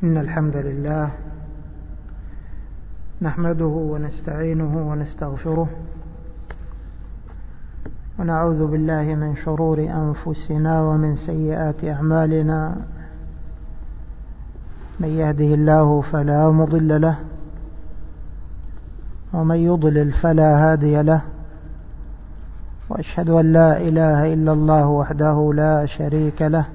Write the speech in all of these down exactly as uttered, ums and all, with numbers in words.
إن الحمد لله نحمده ونستعينه ونستغفره ونعوذ بالله من شرور أنفسنا ومن سيئات أعمالنا. من يهده الله فلا مضل له ومن يضلل فلا هادي له، وأشهد أن لا إله إلا الله وحده لا شريك له،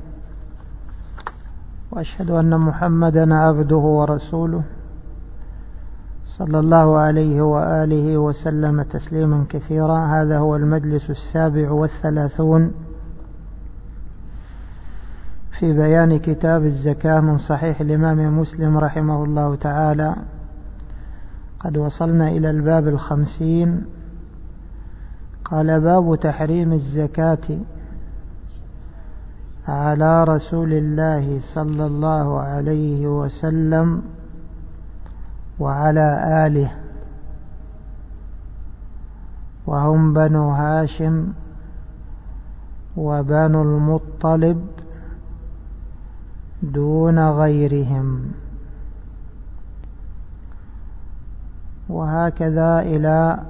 وأشهد أن محمدا عبده ورسوله صلى الله عليه وآله وسلم تسليما كثيرا. هذا هو المجلس السابع والثلاثون في بيان كتاب الزكاة من صحيح الإمام مسلم رحمه الله تعالى. قد وصلنا إلى الباب الخمسين. قال: باب تحريم الزكاة على رسول الله صلى الله عليه وسلم وعلى آله، وهم بنو هاشم وبنو المطلب دون غيرهم، وهكذا إلى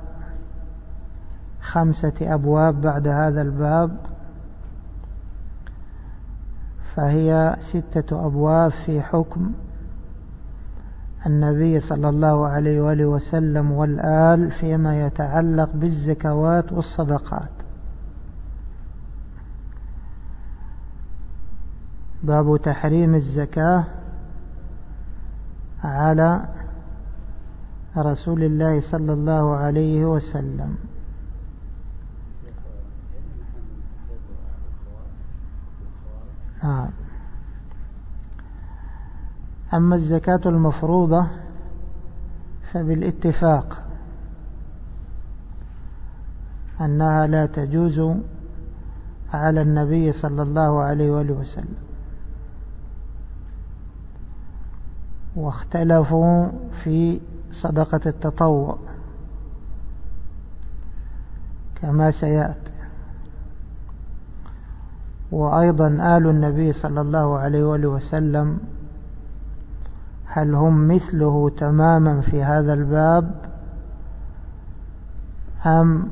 خمسة أبواب بعد هذا الباب، فهي ستة أبواب في حكم النبي صلى الله عليه وآله وسلم والآل فيما يتعلق بالزكوات والصدقات. باب تحريم الزكاة على رسول الله صلى الله عليه وسلم. نعم. أما الزكاة المفروضة فبالاتفاق أنها لا تجوز على النبي صلى الله عليه وآله وسلم، واختلفوا في صدقة التطوع كما سيأتي. وأيضا آل النبي صلى الله عليه وآله وسلم هل هم مثله تماما في هذا الباب أم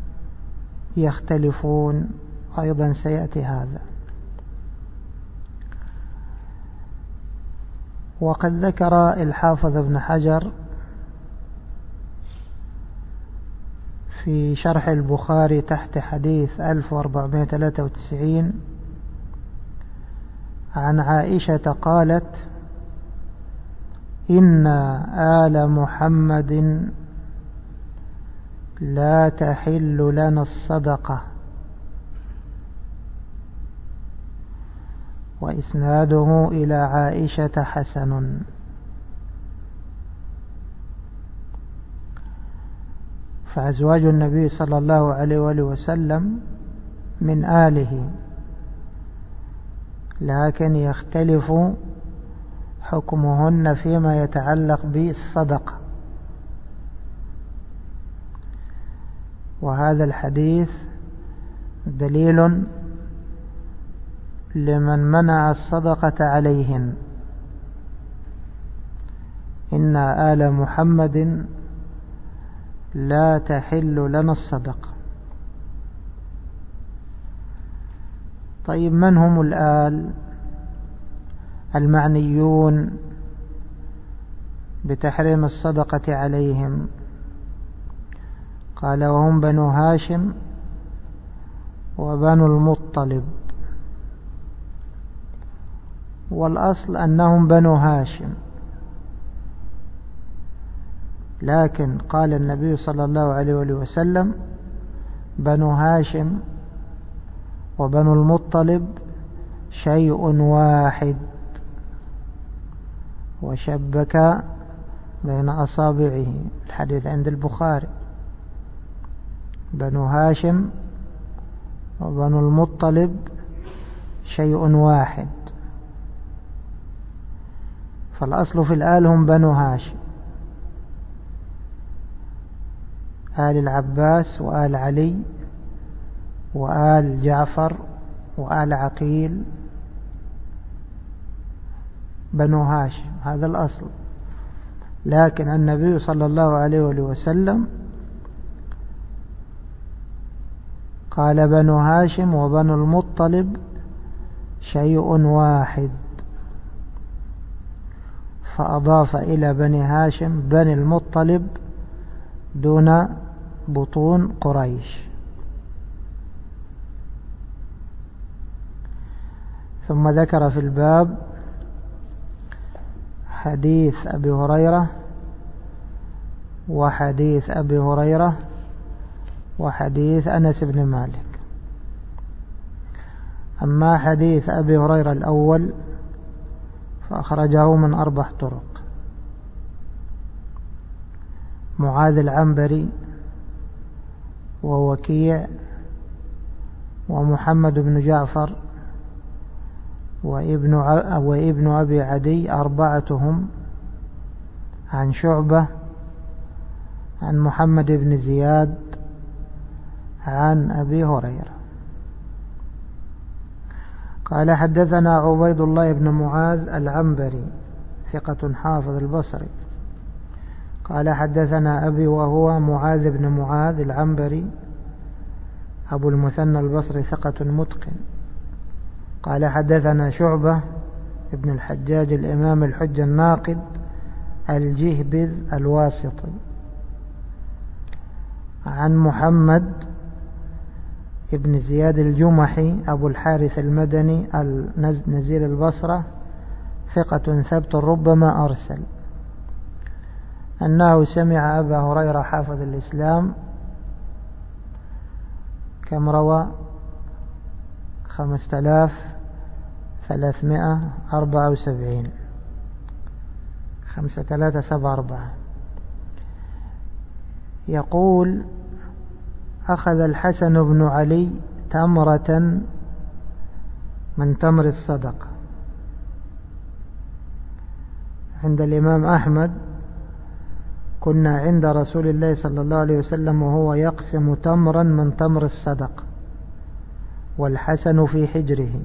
يختلفون؟ أيضا سيأتي هذا. وقد ذكر الحافظ ابن حجر في شرح البخاري تحت حديث ألف وأربعمائة وثلاثة وتسعين عن عائشة قالت: إن آل محمد لا تحل لنا الصدقة. وإسناده إلى عائشة حسن. فأزواج النبي صلى الله عليه وآله وسلم من آله، لكن يختلف حكمهن فيما يتعلق بالصدقة. وهذا الحديث دليل لمن منع الصدقة عليهن. إن آل محمد لا تحل لنا الصدقة. طيب، من هم الآل المعنيون بتحريم الصدقة عليهم؟ قال: وهم بنو هاشم وبنو المطلب. والأصل أنهم بنو هاشم، لكن قال النبي صلى الله عليه وسلم: بنو هاشم وبنو المطلب شيء واحد، وشبك بين أصابعه. الحديث عند البخاري: بنو هاشم وبنو المطلب شيء واحد. فالأصل في الآل هم بنو هاشم، آل العباس وآل علي وآل جعفر وآل عقيل بنو هاشم، هذا الأصل. لكن النبي صلى الله عليه وسلم قال بنو هاشم وبنو المطلب شيء واحد، فأضاف إلى بني هاشم بني المطلب دون بطون قريش. ثم ذكر في الباب حديث أبي هريرة وحديث أبي هريرة وحديث أنس بن مالك. أما حديث أبي هريرة الأول فأخرجه من أربع طرق: معاذ العنبري ووكيع ومحمد بن جعفر وابن وابن أبي عدي، أربعتهم عن شعبة عن محمد بن زياد عن أبي هريرة قال: حدثنا عبيد الله بن معاذ العنبري ثقة حافظ البصري قال: حدثنا أبي وهو معاذ بن معاذ العنبري أبو المثنى البصري ثقة متقن قال: حدثنا شعبة ابن الحجاج الإمام الحجة الناقد الجهبذ الواسطي عن محمد ابن زياد الجمحي أبو الحارث المدني نزيل البصرة ثقة ثبت ربما أرسل، أنه سمع أبا هريرة حافظ الإسلام كم روى؟ خمسة آلاف ثلاثمائة أربعة وسبعين، خمسة ثلاثة سبعة أربعة. يقول: أخذ الحسن بن علي تمرة من تمر الصدقة عند الإمام أحمد: كنا عند رسول الله صلى الله عليه وسلم وهو يقسم تمرا من تمر الصدقة والحسن في حجره،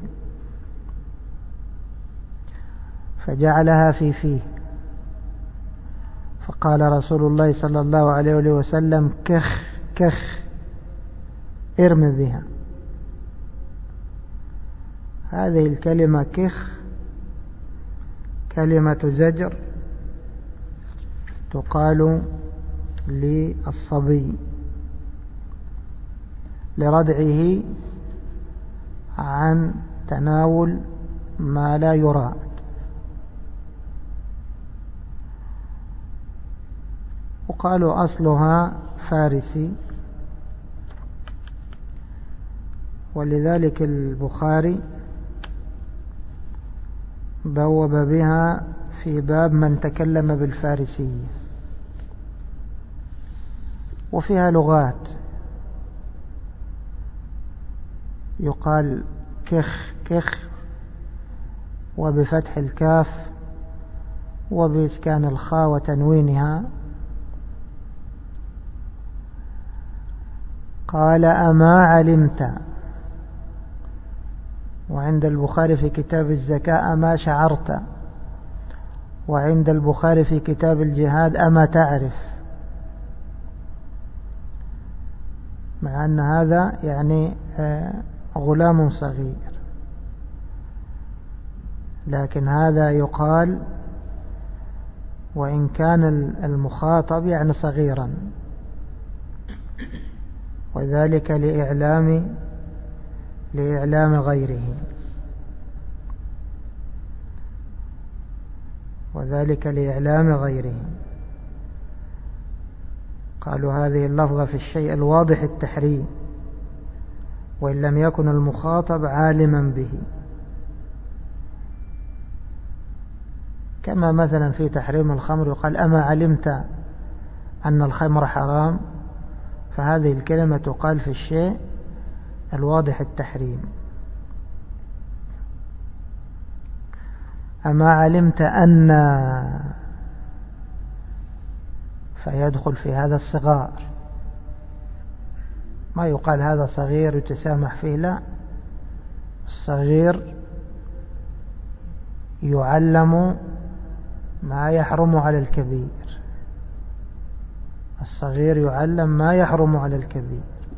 فجعلها في فيه، فقال رسول الله صلى الله عليه وسلم: كخ كخ ارم بها. هذه الكلمة كخ كلمة زجر تقال للصبي لردعه عن تناول ما لا يراد. وقالوا أصلها فارسي، ولذلك البخاري بوب بها في باب من تكلم بالفارسية، وفيها لغات، يقال كخ كخ وبفتح الكاف وبإسكان الخاء وتنوينها. قال: أما علمت، وعند البخاري في كتاب الزكاة أما شعرت، وعند البخاري في كتاب الجهاد أما تعرف، مع أن هذا يعني غلام صغير، لكن هذا يقال وإن كان المخاطب يعني صغيرا، وذلك لإعلام لإعلام غيره، وذلك لإعلام غيره. قالوا هذه اللفظة في الشيء الواضح التحريم، وإن لم يكن المخاطب عالما به، كما مثلا في تحريم الخمر يقال: أما علمت أن الخمر حرام، فهذه الكلمة تقال في الشيء الواضح التحريم. أما علمت أن، فيدخل في هذا الصغار، ما يقال هذا صغير يتسامح فيه، لا، الصغير يعلم ما يحرم على الكبير، الصغير يعلم ما يحرم على الكبير.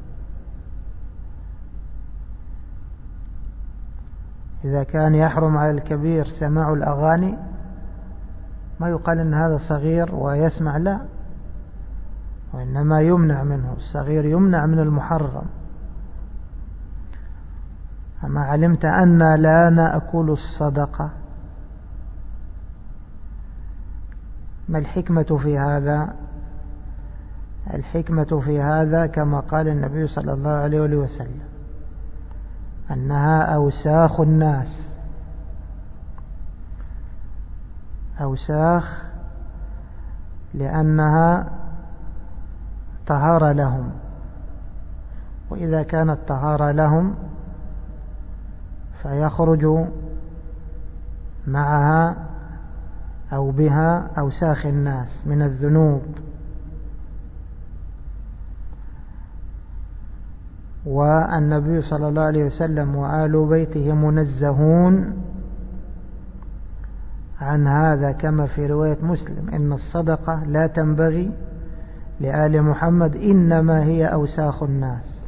إذا كان يحرم على الكبير سماع الأغاني ما يقال إن هذا صغير ويسمع، لا، وإنما يمنع منه، الصغير يمنع من المحرم. أما علمت أن لا نأكل الصدقة، ما الحكمة في هذا؟ الحكمة في هذا كما قال النبي صلى الله عليه وسلم أنها أوساخ الناس، أوساخ لأنها طهارة لهم، وإذا كانت طهارة لهم فيخرج معها أو بها أوساخ الناس من الذنوب. والنبي صلى الله عليه وسلم وآل بيته منزهون عن هذا، كما في رواية مسلم إن الصدقة لا تنبغي لآل محمد إنما هي أوساخ الناس.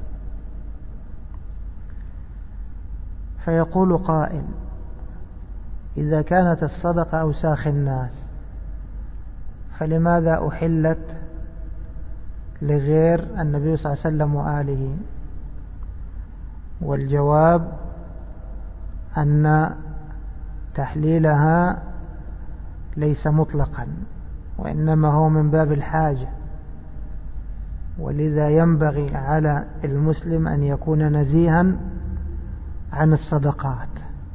فيقول قائل: إذا كانت الصدقة أوساخ الناس فلماذا أحلت لغير النبي صلى الله عليه وسلم وآله؟ والجواب أن تحليلها ليس مطلقا، وإنما هو من باب الحاجة، ولذا ينبغي على المسلم أن يكون نزيها عن الصدقات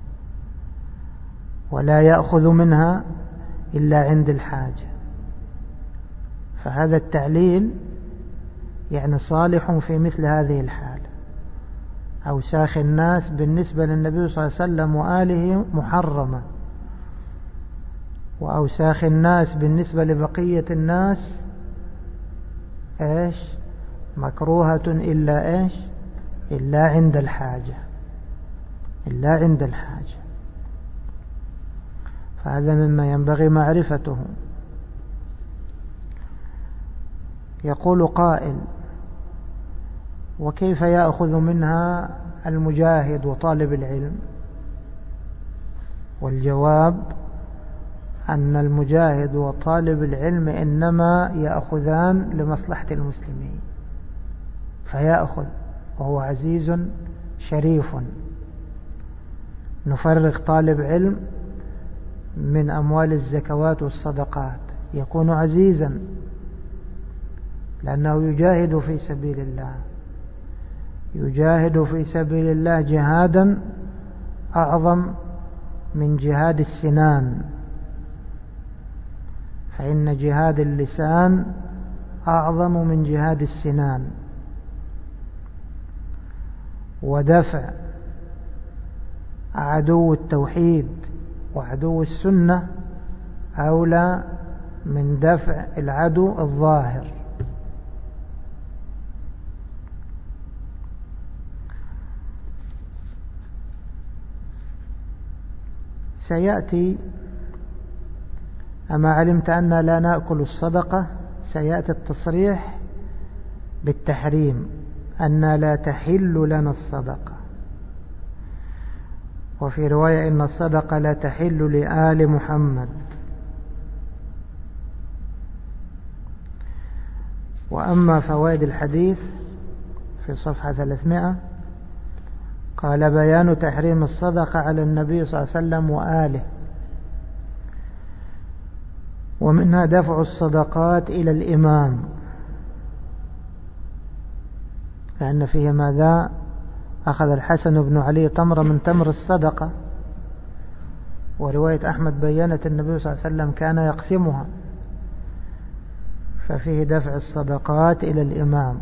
ولا يأخذ منها إلا عند الحاجة. فهذا التعليل يعني صالح في مثل هذه الحالة. أوساخ الناس بالنسبة للنبي صلى الله عليه وسلم وآله محرمة، وأوساخ الناس بالنسبة لبقية الناس إيش؟ مكروهة إلا إيش؟ إلا عند الحاجة، إلا عند الحاجة. فهذا مما ينبغي معرفته. يقول قائل: وكيف يأخذ منها المجاهد وطالب العلم؟ والجواب أن المجاهد وطالب العلم إنما يأخذان لمصلحة المسلمين، فيأخذ وهو عزيز شريف. نفرغ طالب علم من أموال الزكوات والصدقات، يكون عزيزا لأنه يجاهد في سبيل الله، يجاهد في سبيل الله جهادا أعظم من جهاد السنان، فإن جهاد اللسان أعظم من جهاد السنان، ودفع عدو التوحيد وعدو السنة أولى من دفع العدو الظاهر. سيأتي، أما علمت أن لا نأكل الصدقة، سيأتي التصريح بالتحريم أن لا تحل لنا الصدقة. وفي رواية إن الصدقة لا تحل لآل محمد. وأما فوائد الحديث في صفحة ثلاثمائة قال: بيان تحريم الصدقة على النبي صلى الله عليه وسلم وآله، ومنها دفع الصدقات إلى الإمام، لأن فيه ماذا؟ أخذ الحسن بن علي تمر من تمر الصدقة، ورواية أحمد بيّنت النبي صلى الله عليه وسلم كان يقسمها، ففيه دفع الصدقات إلى الإمام.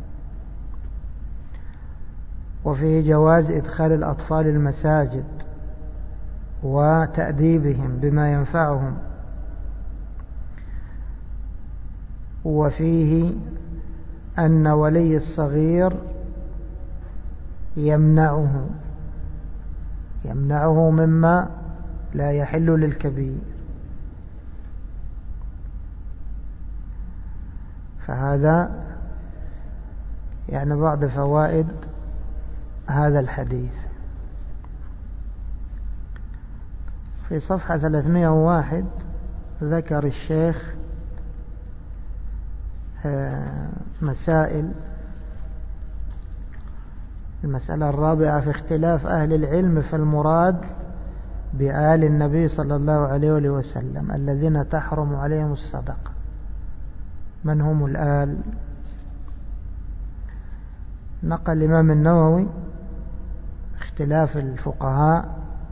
وفيه جواز إدخال الأطفال المساجد وتأديبهم بما ينفعهم. وفيه أن ولي الصغير يمنعه يمنعه مما لا يحل للكبير. فهذا يعني بعض فوائد هذا الحديث. في صفحة ثلاثمائة وواحد ذكر الشيخ مسائل. المسألة الرابعة في اختلاف أهل العلم فالمراد بآل النبي صلى الله عليه وسلم الذين تحرم عليهم الصدقة. من هم الآل؟ نقل الإمام النووي اختلاف الفقهاء،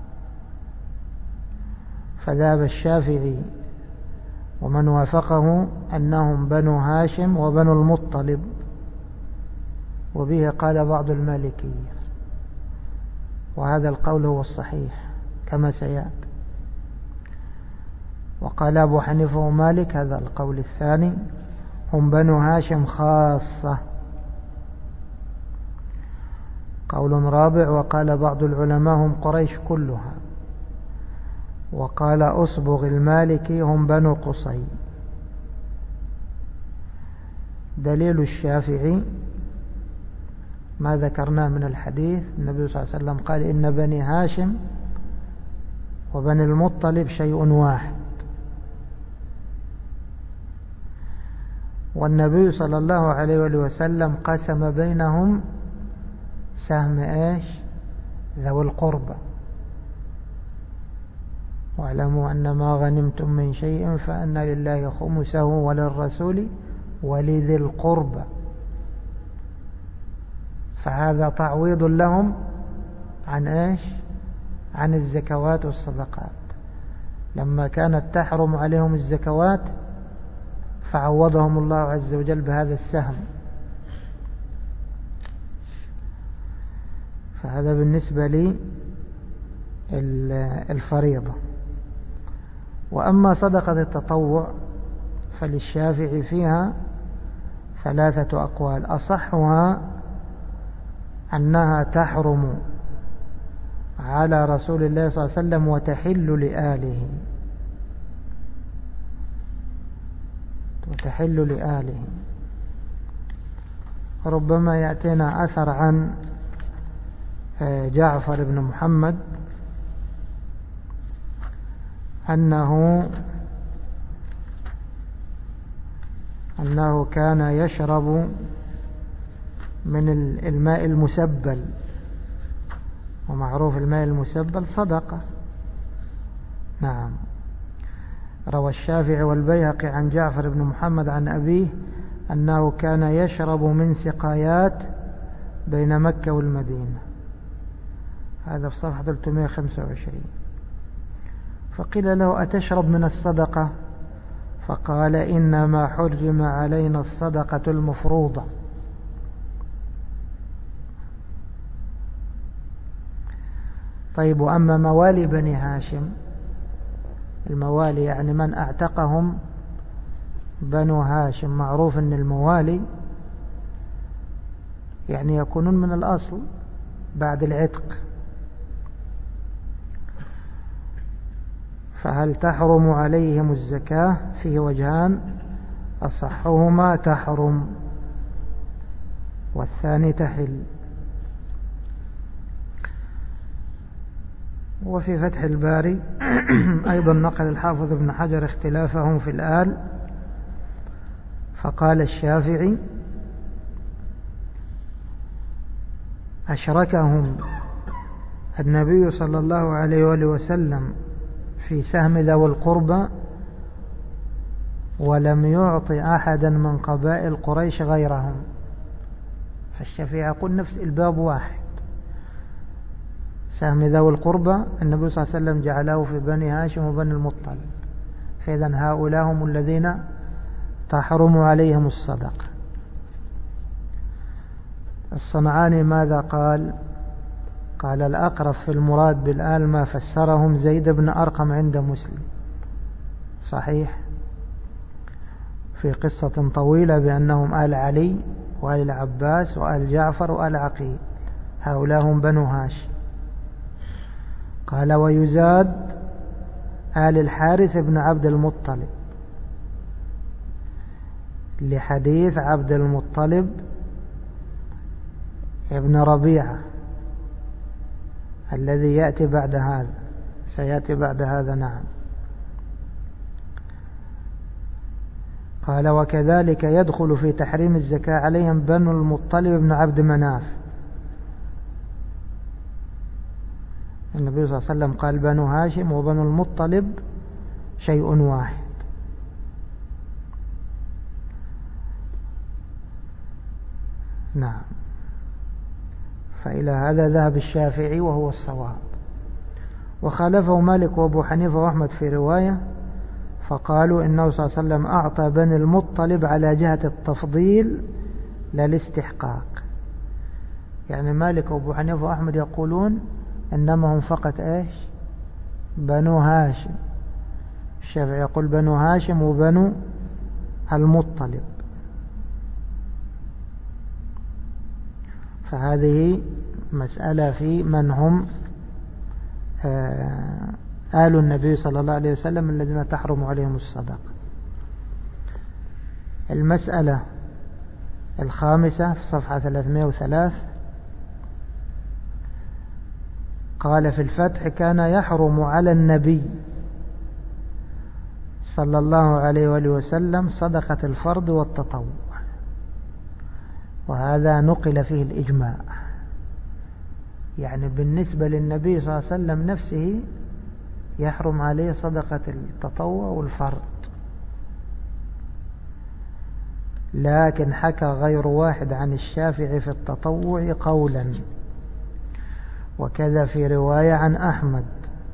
فذهب الشافعي ومن وافقه أنهم بنو هاشم وبنو المطلب، وبه قال بعض المالكية، وهذا القول هو الصحيح كما سيأتي. وقال أبو حنيفة ومالك هذا القول الثاني، هم بنو هاشم خاصة. قول رابع، وقال بعض العلماء هم قريش كلها. وقال أصبغ المالكي هم بنو قصي. دليل الشافعي ما ذكرناه من الحديث، النبي صلى الله عليه وسلم قال إن بني هاشم وبني المطلب شيء واحد. والنبي صلى الله عليه وسلم قسم بينهم سهم ايش؟ ذوي القربى. واعلموا أن ما غنمتم من شيء فأن لله خمسه وللرسول ولذي القربى. فهذا تعويض لهم عن ايش؟ عن الزكوات والصدقات. لما كانت تحرم عليهم الزكوات فعوضهم الله عز وجل بهذا السهم. فهذا بالنسبة لي الفريضة. وأما صدقة التطوع فللشافعي فيها ثلاثة أقوال، أصحها أنها تحرم على رسول الله صلى الله عليه وسلم وتحل لآله، وتحل لآله. ربما يأتينا أثر عن جعفر بن محمد أنه أنه كان يشرب من الماء المسبل، ومعروف الماء المسبل صدقة. نعم. روى الشافعي والبيهقي عن جعفر بن محمد عن أبيه أنه كان يشرب من سقايات بين مكة والمدينة. هذا في صفحة ثلاثمائة وخمسة وعشرين. فقيل له أتشرب من الصدقة؟ فقال إنما حرم علينا الصدقة المفروضة. طيب، وأما موالي بني هاشم، الموالي يعني من اعتقهم بنو هاشم، معروف أن الموالي يعني يكونون من الأصل بعد العتق. فهل تحرم عليهم الزكاة؟ فيه وجهان، أصحهما تحرم والثاني تحل. وفي فتح الباري أيضا نقل الحافظ ابن حجر اختلافهم في الآل، فقال الشافعي أشركهم النبي صلى الله عليه وآله وسلم في سهم ذوي القربى ولم يعطي أحدا من قبائل قريش غيرهم. فالشافعي يقول نفس الباب واحد، سهم ذوي القربى النبي صلى الله عليه وسلم جعله في بني هاشم وبني المطلب، فإذا هؤلاء هم الذين تحرم عليهم الصدقة. الصنعاني ماذا قال؟ قال الأقرب في المراد بالآل ما فسرهم زيد بن أرقم عند مسلم، صحيح، في قصة طويلة بأنهم آل علي وآل العباس وآل جعفر وآل عقيل، هؤلاء هم بنو هاشم. قال ويزاد آل الحارث بن عبد المطلب، لحديث عبد المطلب ابن ربيعة الذي يأتي بعد هذا، سيأتي بعد هذا. نعم. قال وكذلك يدخل في تحريم الزكاة عليهم بنو المطلب بن عبد مناف. النبي صلى الله عليه وسلم قال بنو هاشم وبنو المطلب شيء واحد. نعم. فإلى هذا ذهب الشافعي وهو الصواب، وخالفه مالك وابو حنيفة وأحمد في رواية، فقالوا إنه صلى الله عليه وسلم أعطى بني المطلب على جهة التفضيل لا الاستحقاق. يعني مالك وابو حنيفة وأحمد يقولون إنما هم فقط إيش؟ بنو هاشم. الشافعي يقول بنو هاشم وبنو المطلب. فهذه مسألة في من هم آل النبي صلى الله عليه وسلم الذين تحرم عليهم الصدقة. المسألة الخامسة في صفحة ثلاثمائة وثلاثة قال في الفتح كان يحرم على النبي صلى الله عليه وآله وسلم صدقة الفرض والتطوع، وهذا نقل فيه الإجماع. يعني بالنسبة للنبي صلى الله عليه وسلم نفسه يحرم عليه صدقة التطوع والفرض، لكن حكى غير واحد عن الشافعي في التطوع قولا، وكذا في رواية عن أحمد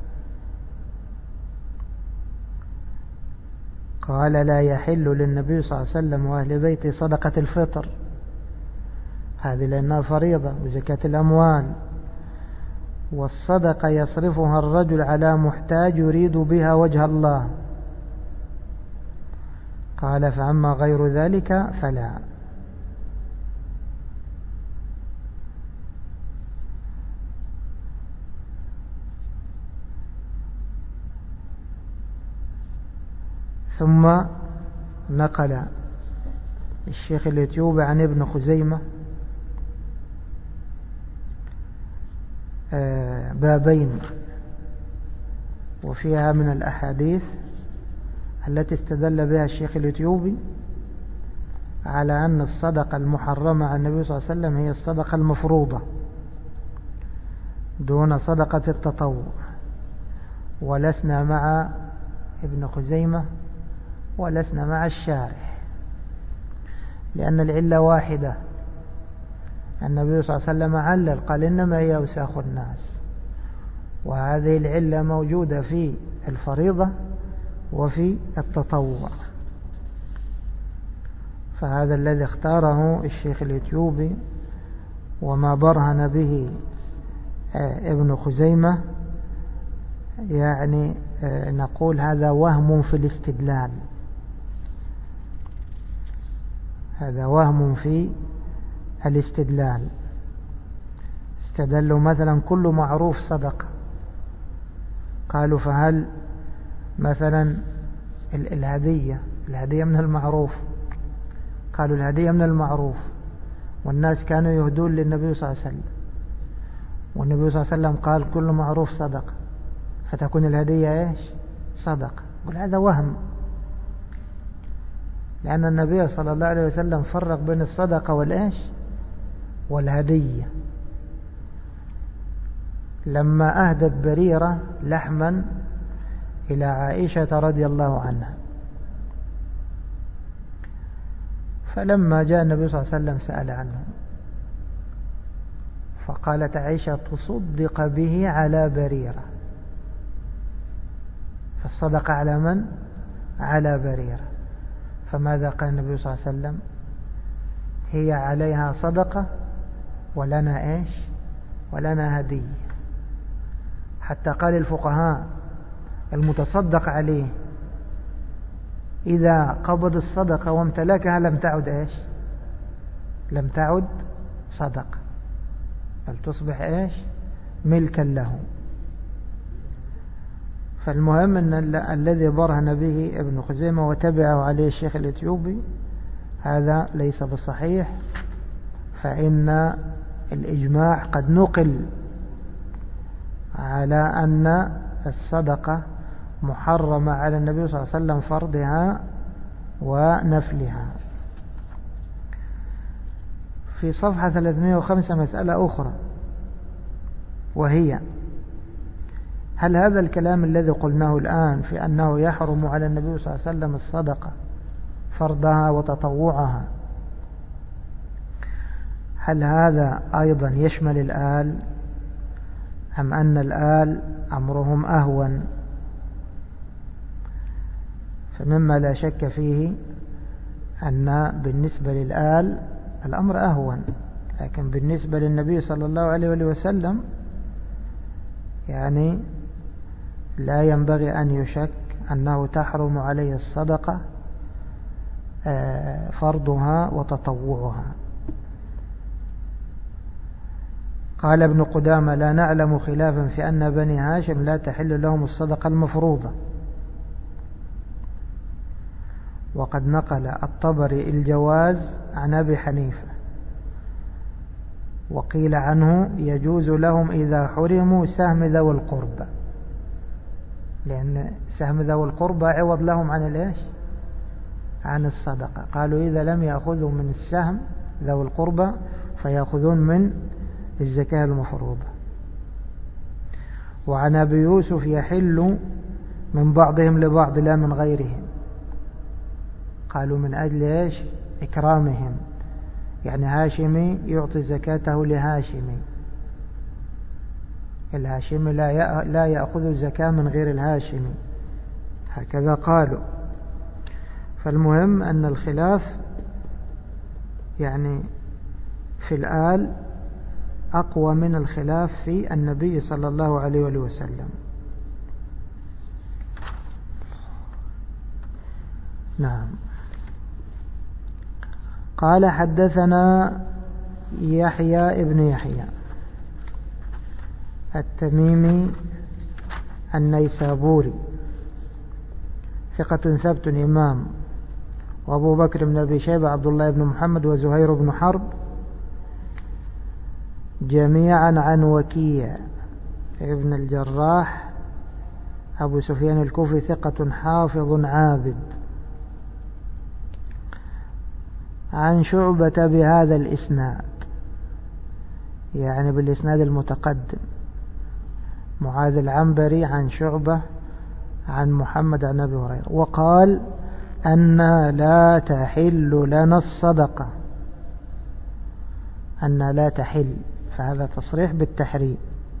قال لا يحل للنبي صلى الله عليه وسلم وأهل بيته صدقة الفطر، هذه لأنها فريضة، وزكاة الأموال، والصدقة يصرفها الرجل على محتاج يريد بها وجه الله. قال فأما غير ذلك فلا. ثم نقل الشيخ الإثيوبي عن ابن خزيمة بابين، وفيها من الأحاديث التي استدل بها الشيخ الإثيوبي على أن الصدقة المحرمة على النبي صلى الله عليه وسلم هي الصدقة المفروضة دون صدقة التطوع. ولسنا مع ابن خزيمة ولسنا مع الشارح، لأن العلة واحدة. النبي صلى الله عليه وسلم علل قال إنما هي أوساخ الناس، وهذه العلة موجودة في الفريضة وفي التطوع. فهذا الذي اختاره الشيخ الإثيوبي، وما برهن به ابن خزيمة يعني نقول هذا وهم في الاستدلال، هذا وهم في الاستدلال. استدلوا مثلا كل معروف صدقة، قالوا فهل مثلا الهدية الهدية من المعروف؟ قالوا الهدية من المعروف، والناس كانوا يهدون للنبي صلى الله عليه وسلم، والنبي صلى الله عليه وسلم قال كل معروف صدقة، فتكون الهدية ايش؟ صدقة. قل هذا وهم، لأن النبي صلى الله عليه وسلم فرق بين الصدقة والإيش والهدية. لما أهدت بريرة لحما إلى عائشة رضي الله عنها، فلما جاء النبي صلى الله عليه وسلم سأل عنه، فقالت عائشة تصدق به على بريرة. فالصدقة على من؟ على بريرة. فماذا قال النبي صلى الله عليه وسلم؟ هي عليها صدقة ولنا إيش؟ ولنا هدية. حتى قال الفقهاء المتصدق عليه إذا قبض الصدقة وامتلكها لم تعد إيش؟ لم تعد صدقة، بل تصبح إيش؟ ملكا له. فالمهم أن ال الذي برهن به ابن خزيمة وتبعه عليه الشيخ الإثيوبي هذا ليس بصحيح، فإن الإجماع قد نقل على أن الصدقة محرمة على النبي صلى الله عليه وسلم فرضها ونفلها. في صفحة ثلاثمائة وخمسة مسألة أخرى، وهي: هل هذا الكلام الذي قلناه الآن في أنه يحرم على النبي صلى الله عليه وسلم الصدقة فرضها وتطوعها، هل هذا أيضا يشمل الآل، أم أن الآل أمرهم أهون؟ فمما لا شك فيه أن بالنسبة للآل الأمر أهون، لكن بالنسبة للنبي صلى الله عليه وسلم يعني لا ينبغي أن يشك أنه تحرم عليه الصدقة فرضها وتطوعها. قال ابن قدامة: لا نعلم خلافا في أن بني هاشم لا تحل لهم الصدقة المفروضة. وقد نقل الطبري الجواز عن أبي حنيفة، وقيل عنه يجوز لهم إذا حرموا سهم ذوي القربى، لأن سهم ذوي القربى عوض لهم عن الإيش؟ عن الصدقة. قالوا إذا لم يأخذوا من السهم ذوي القربى فيأخذون من الزكاة المفروضة. وعن أبي يوسف يحل من بعضهم لبعض لا من غيرهم، قالوا من أجل إيش؟ إكرامهم، يعني هاشمي يعطي زكاته لهاشمي، الهاشمي لا يأخذ الزكاة من غير الهاشمي، هكذا قالوا. فالمهم أن الخلاف يعني في الآل أقوى من الخلاف في النبي صلى الله عليه وسلم. نعم. قال: حدثنا يحيى ابن يحيى التميمي النيسابوري ثقة ثبت إمام، وأبو بكر بن أبي شيبة عبد الله بن محمد وزهير بن حرب جميعا عن وكيع ابن الجراح أبو سفيان الكوفي ثقة حافظ عابد، عن شعبة بهذا الإسناد، يعني بالإسناد المتقدم، معاذ العنبري عن شعبة عن محمد عن أبي هريرة، وقال: أن لا تحل لنا الصدقة، أن لا تحل، فهذا تصريح بالتحريم.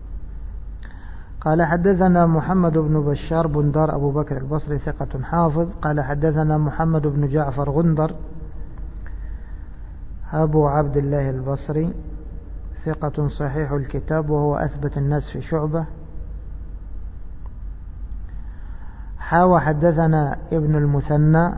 قال: حدثنا محمد بن بشار بندار أبو بكر البصري ثقة حافظ. قال: حدثنا محمد بن جعفر غندر أبو عبد الله البصري ثقة صحيح الكتاب، وهو أثبت الناس في شعبة. حاوى حدثنا ابن المثنى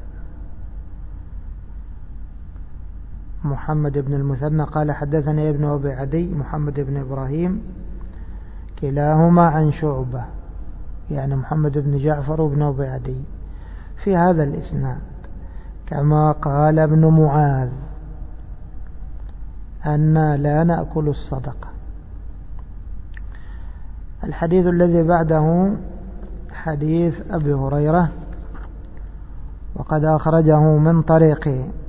محمد بن المثنى قال: حدثنا ابن أبي عدي محمد بن إبراهيم، كلاهما عن شعبة، يعني محمد بن جعفر وابن أبي عدي في هذا الإسناد، كما قال ابن معاذ أن لا نأكل الصدقة. الحديث الذي بعده حديث أبي هريرة، وقد أخرجه من طريق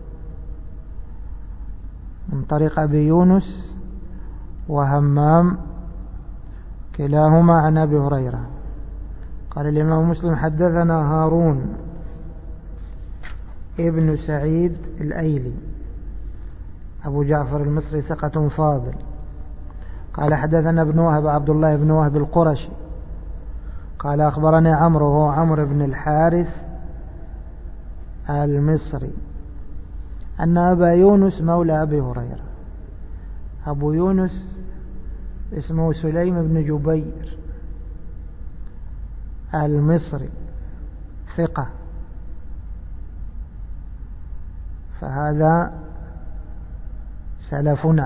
من طريق أبي يونس وهمام كلاهما عن أبي هريرة. قال الإمام مسلم: حدثنا هارون ابن سعيد الأيلي أبو جعفر المصري ثقة فاضل. قال: حدثنا ابن وهب عبد الله بن وهب القرشي قال: أخبرني عمرو وهو عمرو بن الحارث المصري أن أبا يونس مولى أبي هريرة، أبو يونس اسمه سليم بن جبير المصري ثقة، فهذا سلفنا.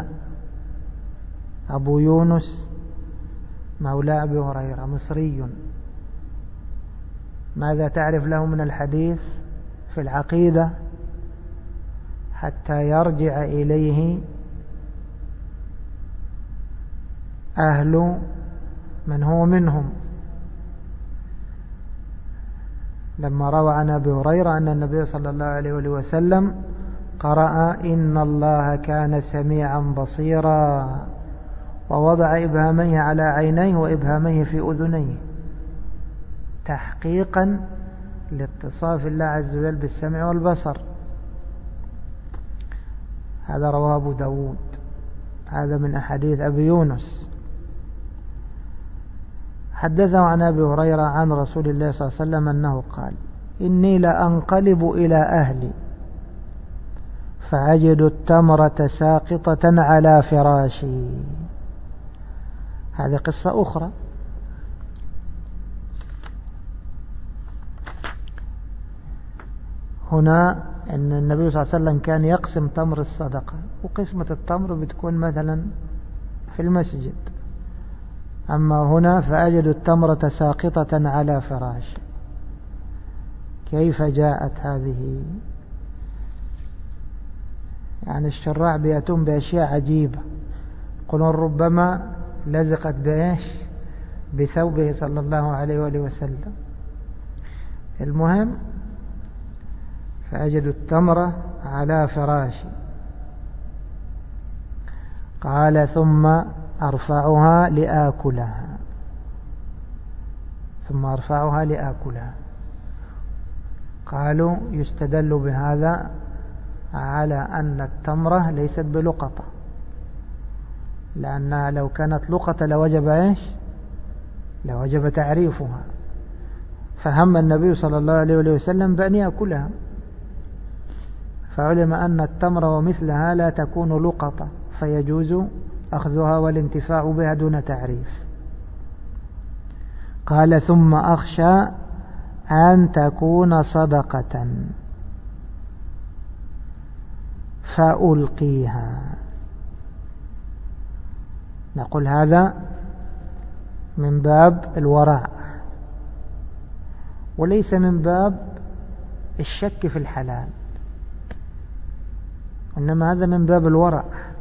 أبو يونس مولى أبي هريرة مصري، ماذا تعرف له من الحديث في العقيدة حتى يرجع إليه أهل من هو منهم. لما روى عن أبي هريرة أن النبي صلى الله عليه وسلم قرأ إن الله كان سميعا بصيرا ووضع إبهاميه على عينيه وإبهاميه في أذنيه تحقيقا لاتصاف الله عز وجل بالسمع والبصر. هذا رواه أبو داود. هذا من أحاديث أبي يونس. حدثه عن أبي هريرة عن رسول الله صلى الله عليه وسلم أنه قال إني لأنقلب إلى أهلي فأجد التمرة ساقطة على فراشي. هذه قصة أخرى. هنا أن النبي صلى الله عليه وسلم كان يقسم تمر الصدقة، وقسمة التمر بتكون مثلا في المسجد. أما هنا فأجد التمرة ساقطة على فراش. كيف جاءت هذه؟ يعني الشراع بيأتون بأشياء عجيبة، يقولون ربما لزقت بإيش؟ بثوبه صلى الله عليه وآله وسلم. المهم فأجد التمرة على فراشي. قال ثم أرفعها لآكلها ثم أرفعها لآكلها. قالوا يستدل بهذا على أن التمرة ليست بلقطة، لأنها لو كانت لقطة لوجب إيش؟ لوجب تعريفها. فهم النبي صلى الله عليه وسلم بأن يأكلها، فعلم أن التمرة ومثلها لا تكون لقطة، فيجوز أخذها والانتفاع بها دون تعريف. قال ثم أخشى أن تكون صدقة فألقيها. نقول هذا من باب الورع، وليس من باب الشك في الحلال، إنما هذا من باب الورع.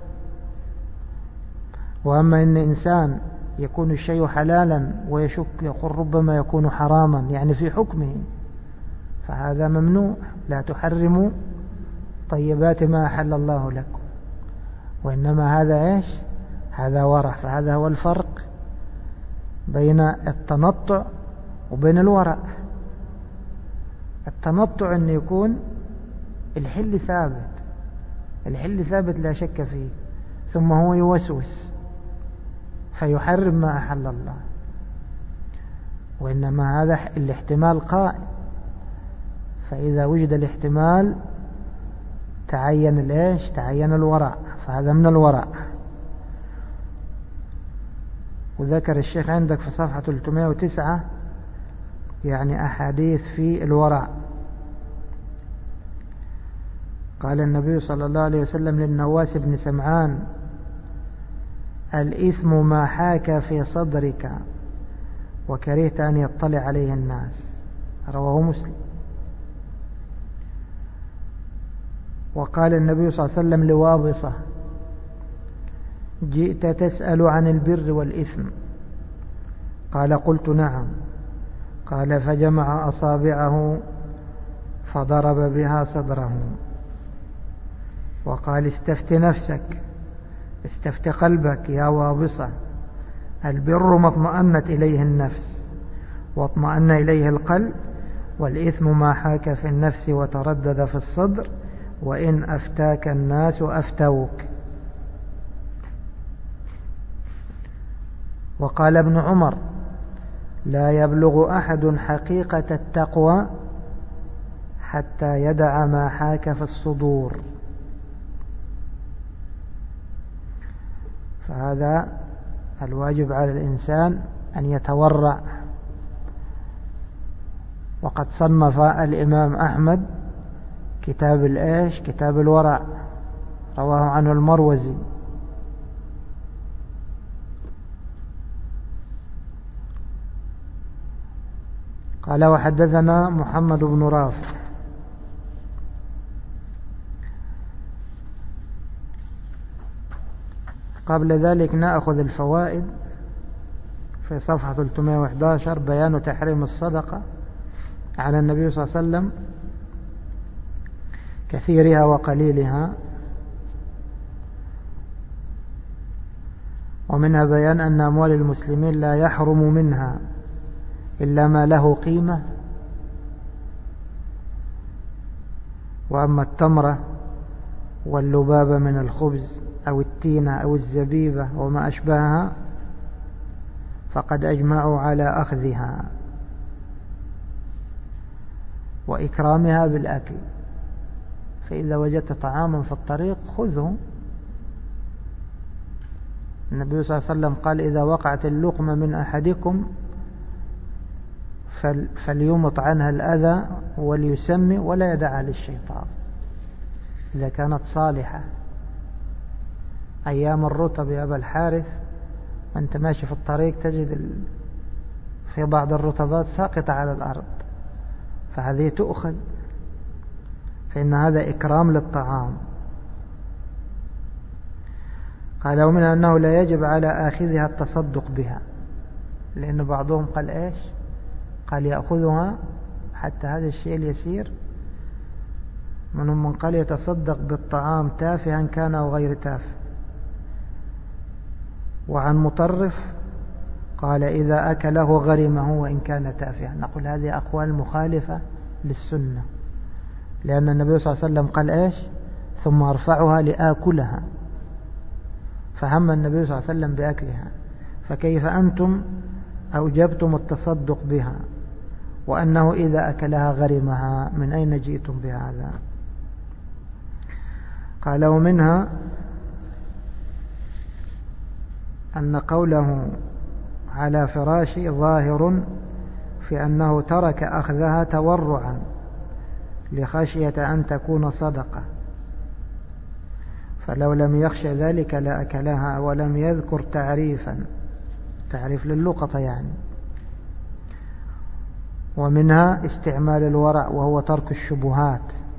وأما إن إنسان يكون الشيء حلالا ويشك يقول ربما يكون حراما يعني في حكمه، فهذا ممنوع. لا تحرموا طيبات ما أحل الله لكم، وإنما هذا إيش؟ هذا ورع. فهذا هو الفرق بين التنطع وبين الورع. التنطع أن يكون الحل ثابت، الحل ثابت لا شك فيه، ثم هو يوسوس فيحرم ما أحل الله. وإنما هذا الاحتمال قائم، فإذا وجد الاحتمال تعين الإيش؟ تعين الورع، فهذا من الورع. وذكر الشيخ عندك في صفحة ثلاثمائة وتسعة يعني أحاديث في الورع. قال النبي صلى الله عليه وسلم للنواس بن سمعان الإثم ما حاك في صدرك وكرهت أن يطلع عليه الناس. رواه مسلم. وقال النبي صلى الله عليه وسلم لوابصة جئت تسأل عن البر والإثم؟ قال قلت نعم. قال فجمع أصابعه فضرب بها صدره وقال استفت نفسك، استفت قلبك يا وابصة. البر ما اطمأنت إليه النفس واطمأن إليه القلب، والإثم ما حاك في النفس وتردد في الصدر، وإن أفتاك الناس أفتوك. وقال ابن عمر لا يبلغ أحد حقيقة التقوى حتى يدع ما حاك في الصدور. فهذا الواجب على الإنسان أن يتورع. وقد صنف الإمام أحمد كتاب الإيش؟ كتاب الورع، رواه عنه المروزي. قال وحدثنا محمد بن رافع. قبل ذلك نأخذ الفوائد في صفحة ثلاثمائة وأحد عشر، بيان تحريم الصدقة على النبي صلى الله عليه وسلم كثيرها وقليلها، ومنها بيان أن أموال المسلمين لا يحرم منها إلا ما له قيمة، وأما التمرة واللبابة من الخبز أو التينة أو الزبيبة وما أشبهها فقد أجمعوا على أخذها وإكرامها بالأكل، فإذا وجدت طعاما في الطريق خذه. النبي صلى الله عليه وسلم قال إذا وقعت اللقمة من أحدكم فليمط عنها الأذى وليسمي ولا يدعها للشيطان إذا كانت صالحة. أيام الرطب يا أبا الحارث وأنت ماشي في الطريق تجد في بعض الرطبات ساقطة على الأرض، فهذه تؤخذ، فإن هذا إكرام للطعام. قال ومنها أنه لا يجب على آخذها التصدق بها، لأن بعضهم قال إيش؟ قال يأخذها حتى هذا الشيء اليسير، منهم من قال يتصدق بالطعام تافها كان أو غير تافه. وعن مطرف قال إذا أكله غرمه وإن كان تافها. نقول هذه أقوال مخالفة للسنة، لأن النبي صلى الله عليه وسلم قال إيش؟ ثم أرفعها لآكلها، فهم النبي صلى الله عليه وسلم بأكلها، فكيف أنتم أوجبتم التصدق بها وأنه إذا أكلها غرمها؟ من أين جئتم بهذا؟ قال ومنها أن قوله على فراشي ظاهر في أنه ترك أخذها تورعا لخشية أن تكون صدقة، فلو لم يخشى ذلك لأكلها، ولم يذكر تعريفا، تعريف للقطة يعني. ومنها استعمال الورع وهو ترك الشبهات.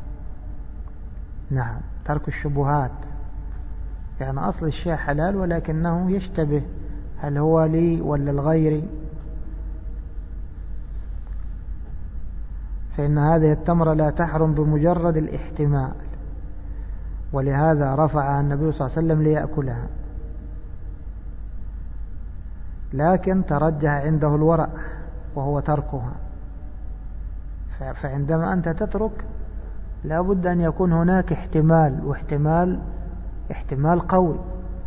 نعم، ترك الشبهات يعني أصل الشيء حلال ولكنه يشتبه هل هو لي ولا الغيري، فإن هذه التمرة لا تحرم بمجرد الاحتمال، ولهذا رفعها النبي صلى الله عليه وسلم ليأكلها، لكن ترجح عنده الورع وهو تركها. فعندما أنت تترك لا بد أن يكون هناك احتمال، واحتمال احتمال قوي.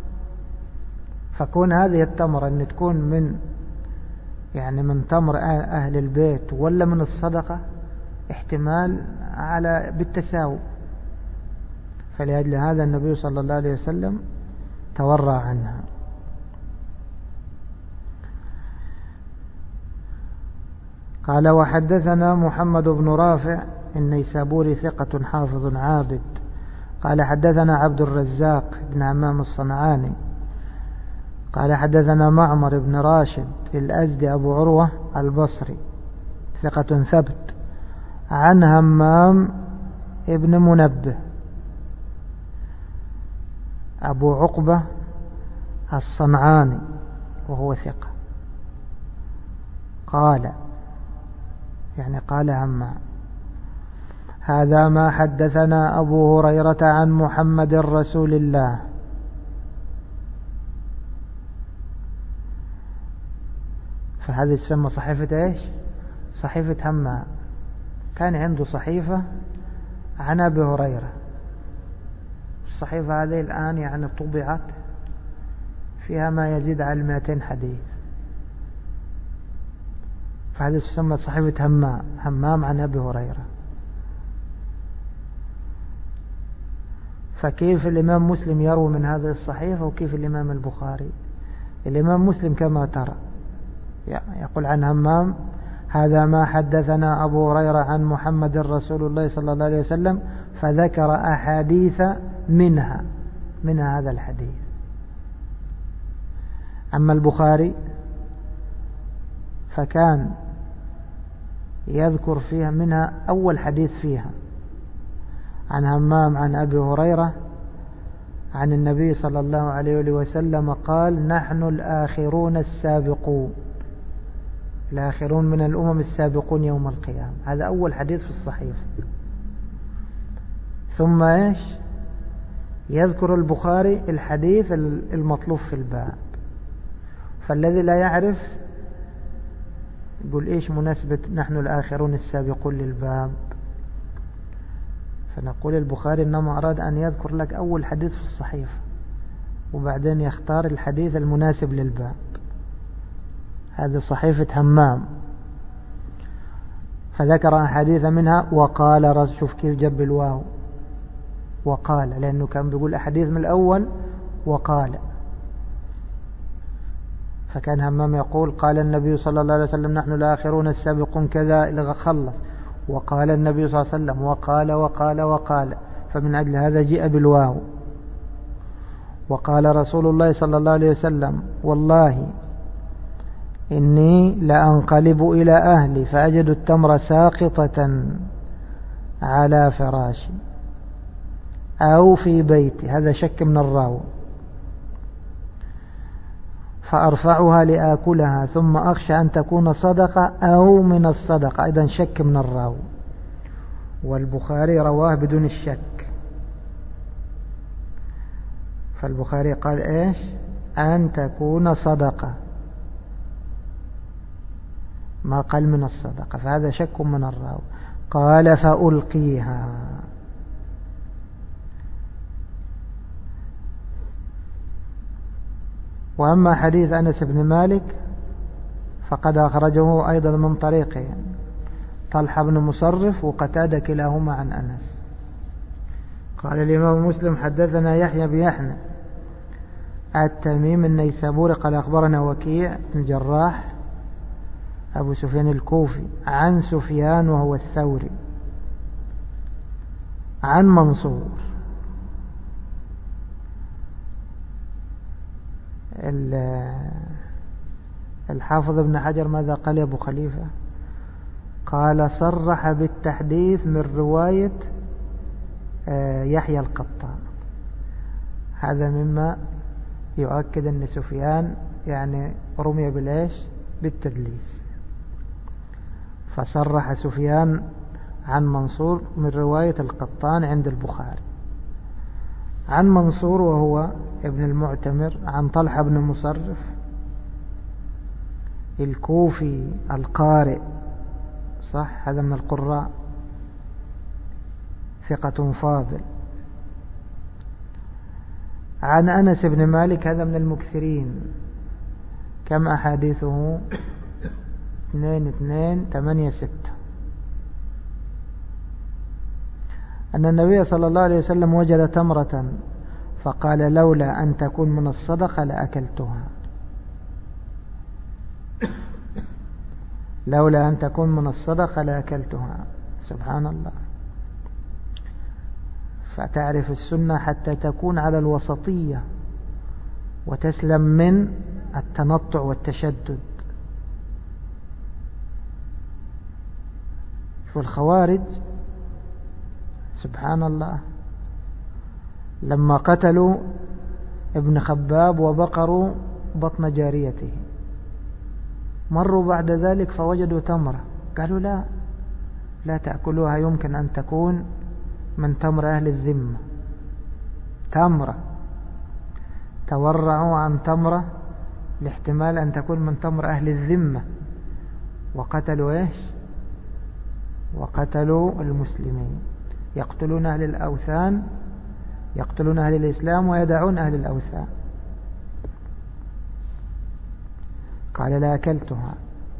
فكون هذه التمرة أن تكون من يعني من تمر أهل البيت ولا من الصدقة احتمال على بالتساوي، فلأجل هذا النبي صلى الله عليه وسلم تورع عنها. قال وحدثنا محمد بن رافع النيسابوري ثقة حافظ عابد. قال حدثنا عبد الرزاق بن همام الصنعاني قال حدثنا معمر بن راشد الأزدي أبو عروة البصري ثقة ثبت عن همام ابن منبه أبو عقبة الصنعاني وهو ثقة. قال يعني قال همام هذا ما حدثنا أبو هريرة عن محمد رسول الله. فهذه تسمى صحيفة إيش؟ صحيفة همام. كان عنده صحيفة عن أبي هريرة، الصحيفة هذه الآن يعني طبعت فيها ما يزيد على مئتين حديث، فهذه تسمى صحيفة همام، همام عن أبي هريرة. فكيف الإمام مسلم يروي من هذه الصحيفة وكيف الإمام البخاري؟ الإمام مسلم كما ترى يقول عن همام هذا ما حدثنا أبو هريرة عن محمد رسول الله صلى الله عليه وسلم، فذكر أحاديث منها منها هذا الحديث. أما البخاري فكان يذكر فيها منها أول حديث فيها عن همام عن أبي هريرة عن النبي صلى الله عليه وسلم قال: نحن الآخرون السابقون، الآخرون من الأمم السابقون يوم القيامة. هذا أول حديث في الصحيفة. ثم إيش؟ يذكر البخاري الحديث المطلوب في الباب. فالذي لا يعرف يقول إيش مناسبة نحن الآخرون السابقون للباب؟ فنقول البخاري إنما أراد أن يذكر لك أول حديث في الصحيفة، وبعدين يختار الحديث المناسب للباب. هذه صحيفة همام، فذكر حديث منها وقال رسول. شوف كيف جاب الواو وقال، لأنه كان بيقول أحاديث من الأول وقال، فكان همام يقول قال النبي صلى الله عليه وسلم نحن الآخرون السابقون كذا إلى خلص، وقال النبي صلى الله عليه وسلم وقال وقال وقال، فمن أجل هذا جاء بالواو. وقال رسول الله صلى الله عليه وسلم: والله إني لأنقلب إلى أهلي فأجد التمر ساقطة على فراشي أو في بيتي، هذا شك من الراوي، فأرفعها لآكلها ثم أخشى أن تكون صدقة أو من الصدقة، أيضا شك من الراوي، والبخاري رواه بدون الشك. فالبخاري قال إيش؟ أن تكون صدقة، ما قال من الصدقة، فهذا شك من الراوي. قال: فألقيها. وأما حديث أنس بن مالك فقد أخرجه أيضا من طريقه طلحة بن مصرف وقتادة كلاهما عن أنس. قال الإمام مسلم: حدثنا يحيى بن يحيى التميم النيسابوري قال أخبرنا وكيع بن الجراح أبو سفيان الكوفي عن سفيان وهو الثوري عن منصور. الحافظ ابن حجر ماذا قال يا أبو خليفة؟ قال: صرح بالتحديث من رواية يحيى القطان. هذا مما يؤكد أن سفيان يعني رمي بالإيش؟ بالتدليس. فصرح سفيان عن منصور من رواية القطان عند البخاري عن منصور وهو ابن المعتمر عن طلحة بن مصرف الكوفي القارئ، صح، هذا من القراء، ثقة فاضل. عن أنس بن مالك، هذا من المكثرين، كم أحاديثه؟ اثنين اثنين ثمانية ستة. أن النبي صلى الله عليه وسلم وجد تمرة فقال: لولا أن تكون من الصدقة لأكلتها. لولا أن تكون من الصدقة لأكلتها. سبحان الله. فتعرف السنة حتى تكون على الوسطية وتسلم من التنطع والتشدد. والخوارج سبحان الله لما قتلوا ابن خباب وبقروا بطن جاريته، مروا بعد ذلك فوجدوا تمرة، قالوا: لا لا تأكلوها، يمكن أن تكون من تمر أهل الذمة. تمرة، تورعوا عن تمرة لاحتمال أن تكون من تمر أهل الذمة، وقتلوا إيش؟ وقتلوا المسلمين. يقتلون أهل الأوثان، يقتلون أهل الإسلام ويدعون أهل الأوثان. قال: لا أكلتها.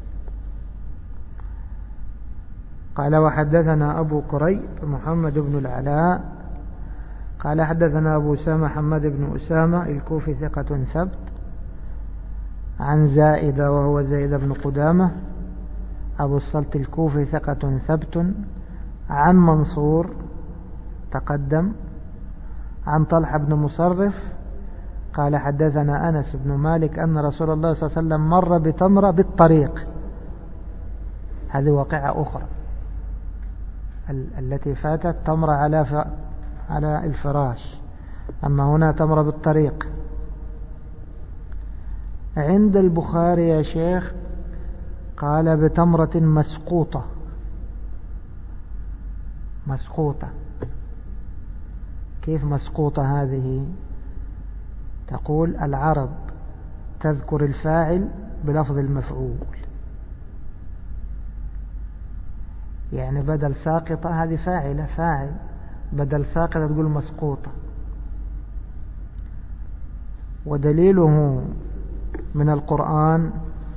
قال: وحدثنا أبو كريب محمد بن العلاء قال حدثنا أبو أسامة حماد بن أسامة الكوفي ثقة ثبت عن زائدة وهو زائد بن قدامة أبو الصلت الكوفي ثقة ثبت عن منصور تقدم عن طلحة بن مصرف قال حدثنا أنس بن مالك أن رسول الله صلى الله عليه وسلم مر بتمرة بالطريق، هذه واقعة أخرى. ال التي فاتت تمر على ف... على الفراش، أما هنا تمر بالطريق. عند البخاري يا شيخ قال بتمرة مسقوطة. مسقوطة كيف مسقوطة هذه؟ تقول العرب تذكر الفاعل بلفظ المفعول، يعني بدل ساقطة هذه فاعلة فاعل، بدل ساقطة تقول مسقوطة. ودليله من القرآن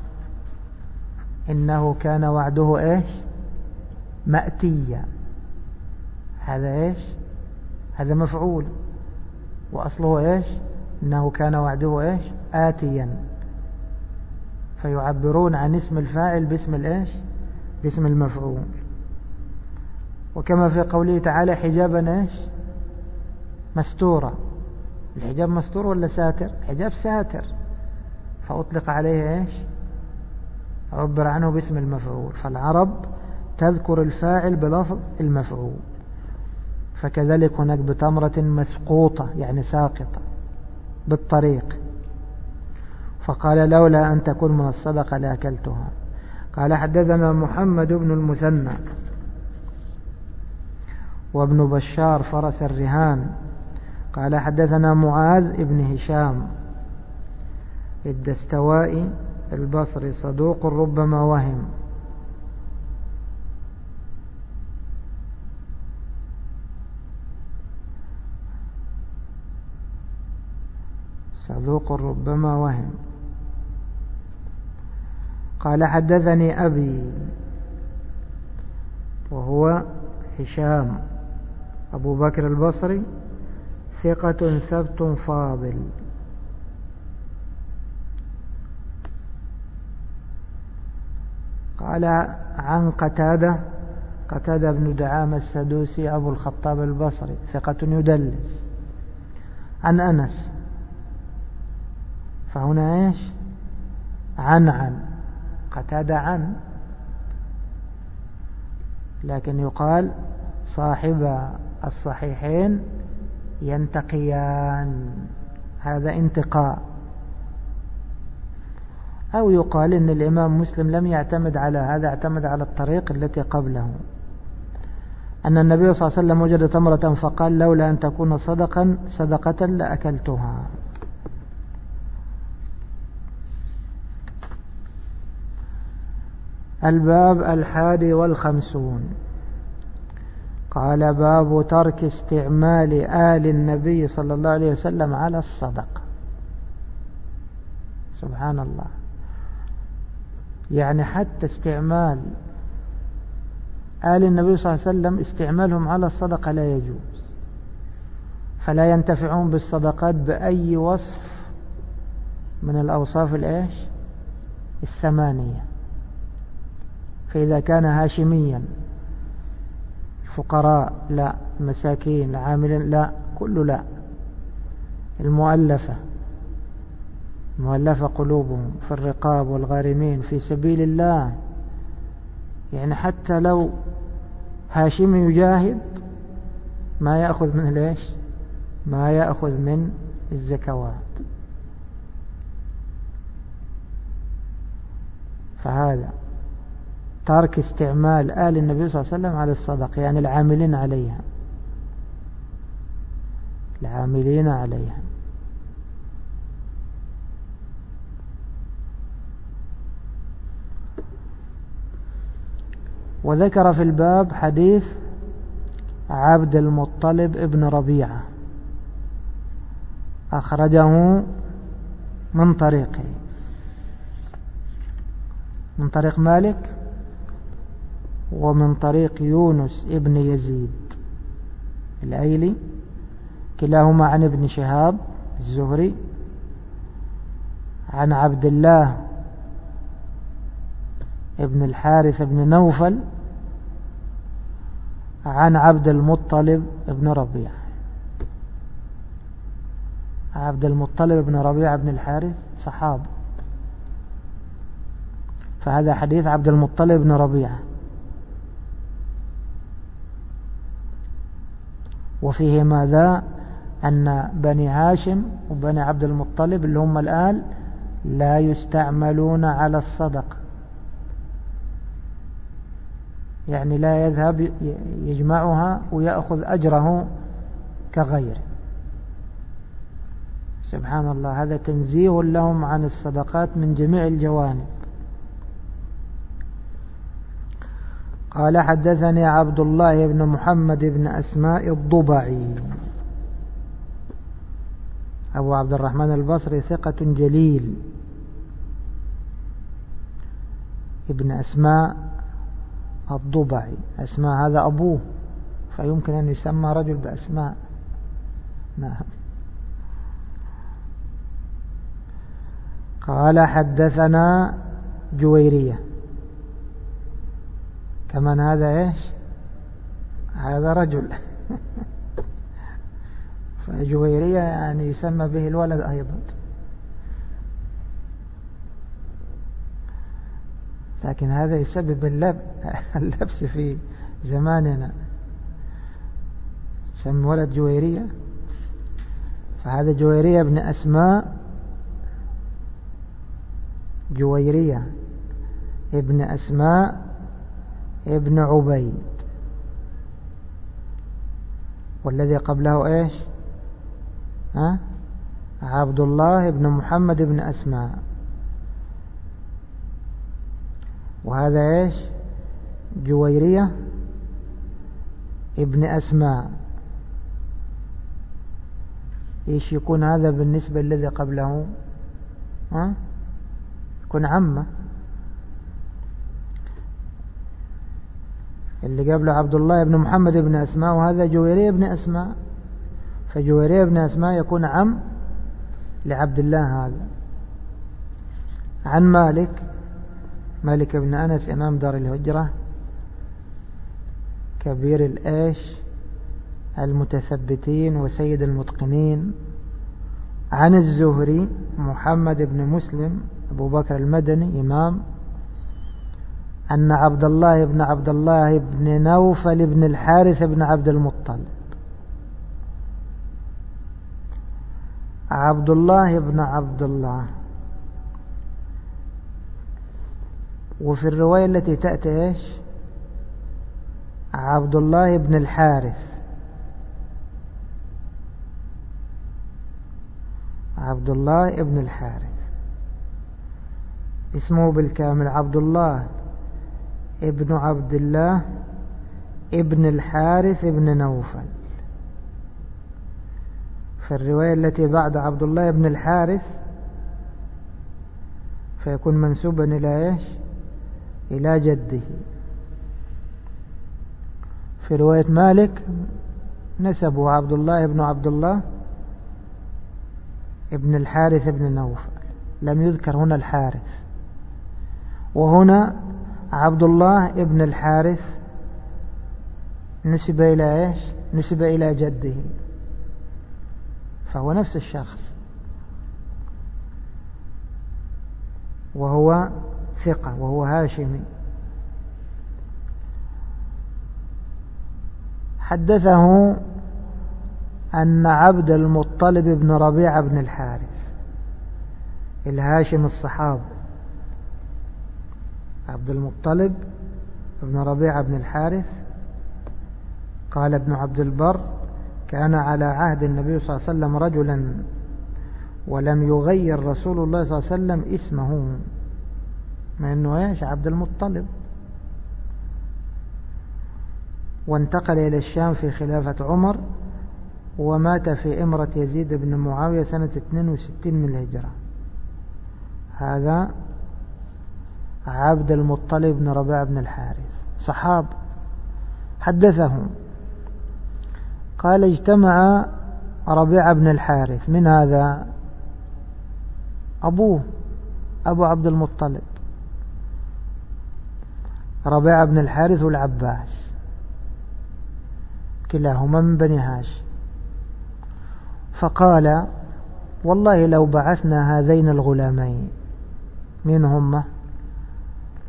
إنه كان وعده إيش؟ مأتيا. هذا إيش؟ هذا مفعول، وأصله إيش؟ إنه كان وعده إيش؟ آتيا. فيعبرون عن اسم الفاعل باسم الإيش؟ باسم المفعول. وكما في قوله تعالى حجابا إيش؟ مستورة. الحجاب مستور ولا ساتر؟ الحجاب ساتر، فأطلق عليه إيش؟ عبر عنه باسم المفعول. فالعرب تذكر الفاعل بلفظ المفعول، فكذلك هناك بتمرة مسقوطة يعني ساقطة بالطريق. فقال لولا أن تكون من الصدقة لأكلتها. قال حدثنا محمد بن المثنى وابن بشار فرس الرهان قال حدثنا معاذ بن هشام الدستوائي البصري صدوق ربما وهم. صدوق ربما وهم. قال حدثني أبي وهو هشام أبو بكر البصري ثقة ثبت فاضل. قال عن قتادة قتادة بن دعامة السدوسي أبو الخطاب البصري ثقة يدلس. عن أنس، فهنا إيش؟ عن عن قتادة عن، لكن يقال صاحب الصحيحين ينتقيان، هذا انتقاء. أو يقال إن الإمام مسلم لم يعتمد على هذا، اعتمد على الطريق التي قبله، أن النبي صلى الله عليه وسلم وجد تمرة فقال لولا أن تكون صدقا صدقة لأكلتها. الباب الحادي والخمسون. قال باب ترك استعمال آل النبي صلى الله عليه وسلم على الصدقة. سبحان الله، يعني حتى استعمال آل النبي صلى الله عليه وسلم استعمالهم على الصدقة لا يجوز، فلا ينتفعون بالصدقات بأي وصف من الأوصاف الإيش؟ الثمانية. فإذا كان هاشميا فقراء لا، مساكين عاملين لا، كله لا. المؤلفة المؤلفة قلوبهم في الرقاب والغارمين في سبيل الله، يعني حتى لو هاشمي يجاهد ما يأخذ من ليش ما يأخذ من الزكوات. فهذا ترك استعمال آل النبي صلى الله عليه وسلم على الصدقة، يعني العاملين عليها العاملين عليها. وذكر في الباب حديث عبد المطلب ابن ربيعة أخرجه من طريقه من طريق مالك ومن طريق يونس ابن يزيد الأيلي، كلاهما عن ابن شهاب الزهري عن عبد الله ابن الحارث ابن نوفل عن عبد المطلب ابن ربيعة. عبد المطلب ابن ربيعة ابن الحارث صحابة، فهذا حديث عبد المطلب بن ربيعة. وفيه ماذا؟ أن بني هاشم وبني عبد المطلب اللي هم الآل لا يستعملون على الصدقة، يعني لا يذهب يجمعها ويأخذ أجره كغيره. سبحان الله، هذا تنزيه لهم عن الصدقات من جميع الجوانب. قال حدثني عبد الله بن محمد بن أسماء الضبعي أبو عبد الرحمن البصري، ثقة جليل، ابن أسماء الضبعي. أسماء هذا أبوه، فيمكن أن يسمى رجل بأسماء. نعم. قال حدثنا جويرية، كمان هذا إيش؟ هذا رجل. فجويرية يعني يسمى به الولد أيضا، لكن هذا يسبب اللبس في زماننا، سمي ولد جويرية. فهذا جويرية ابن أسماء، جويرية ابن أسماء ابن عبيد، والذي قبله إيش؟ ها؟ عبد الله ابن محمد ابن أسماء، وهذا إيش؟ جويرية ابن أسماء. إيش يكون هذا بالنسبة للذي قبله؟ ها؟ يكون عمه. اللي قبله عبد الله بن محمد بن أسماء، وهذا جويرية بن أسماء، فجويرية بن أسماء يكون عم لعبد الله هذا. عن مالك، مالك بن أنس إمام دار الهجرة، كبير الآيش المتثبتين وسيد المتقنين. عن الزهري محمد بن مسلم أبو بكر المدني إمام، أن عبد الله بن عبد الله بن نوفل بن الحارث بن عبد المطلب، عبد الله بن عبد الله. وفي الرواية التي تأتي إيش؟ عبد الله بن الحارث، عبد الله بن الحارث اسمه بالكامل عبد الله ابن عبد الله ابن الحارث ابن نوفل. في الرواية التي بعد عبد الله ابن الحارث فيكون منسوبا إلى إيش؟ إلى جده. في رواية مالك نسبه عبد الله ابن عبد الله ابن الحارث ابن نوفل، لم يذكر هنا الحارث، وهنا عبد الله ابن الحارث نسب إلى إيش؟ نسب إلى جده، فهو نفس الشخص، وهو ثقة وهو هاشمي. حدثه أن عبد المطلب بن ربيعة بن الحارث الهاشم الصحابي، عبد المطلب بن ربيعة بن الحارث، قال ابن عبد البر: كان على عهد النبي صلى الله عليه وسلم رجلا ولم يغير رسول الله صلى الله عليه وسلم اسمه، ما انه ايش؟ عبد المطلب، وانتقل إلى الشام في خلافة عمر، ومات في إمرة يزيد بن معاوية سنة اثنين وستين من الهجرة. هذا عبد المطلب بن ربيعة بن الحارث صحاب. حدثه قال: اجتمع ربيعة بن الحارث، من هذا؟ أبوه أبو عبد المطلب، ربيعة بن الحارث والعباس، كلاهما من بني هاشم. فقال: والله لو بعثنا هذين الغلامين، من هما؟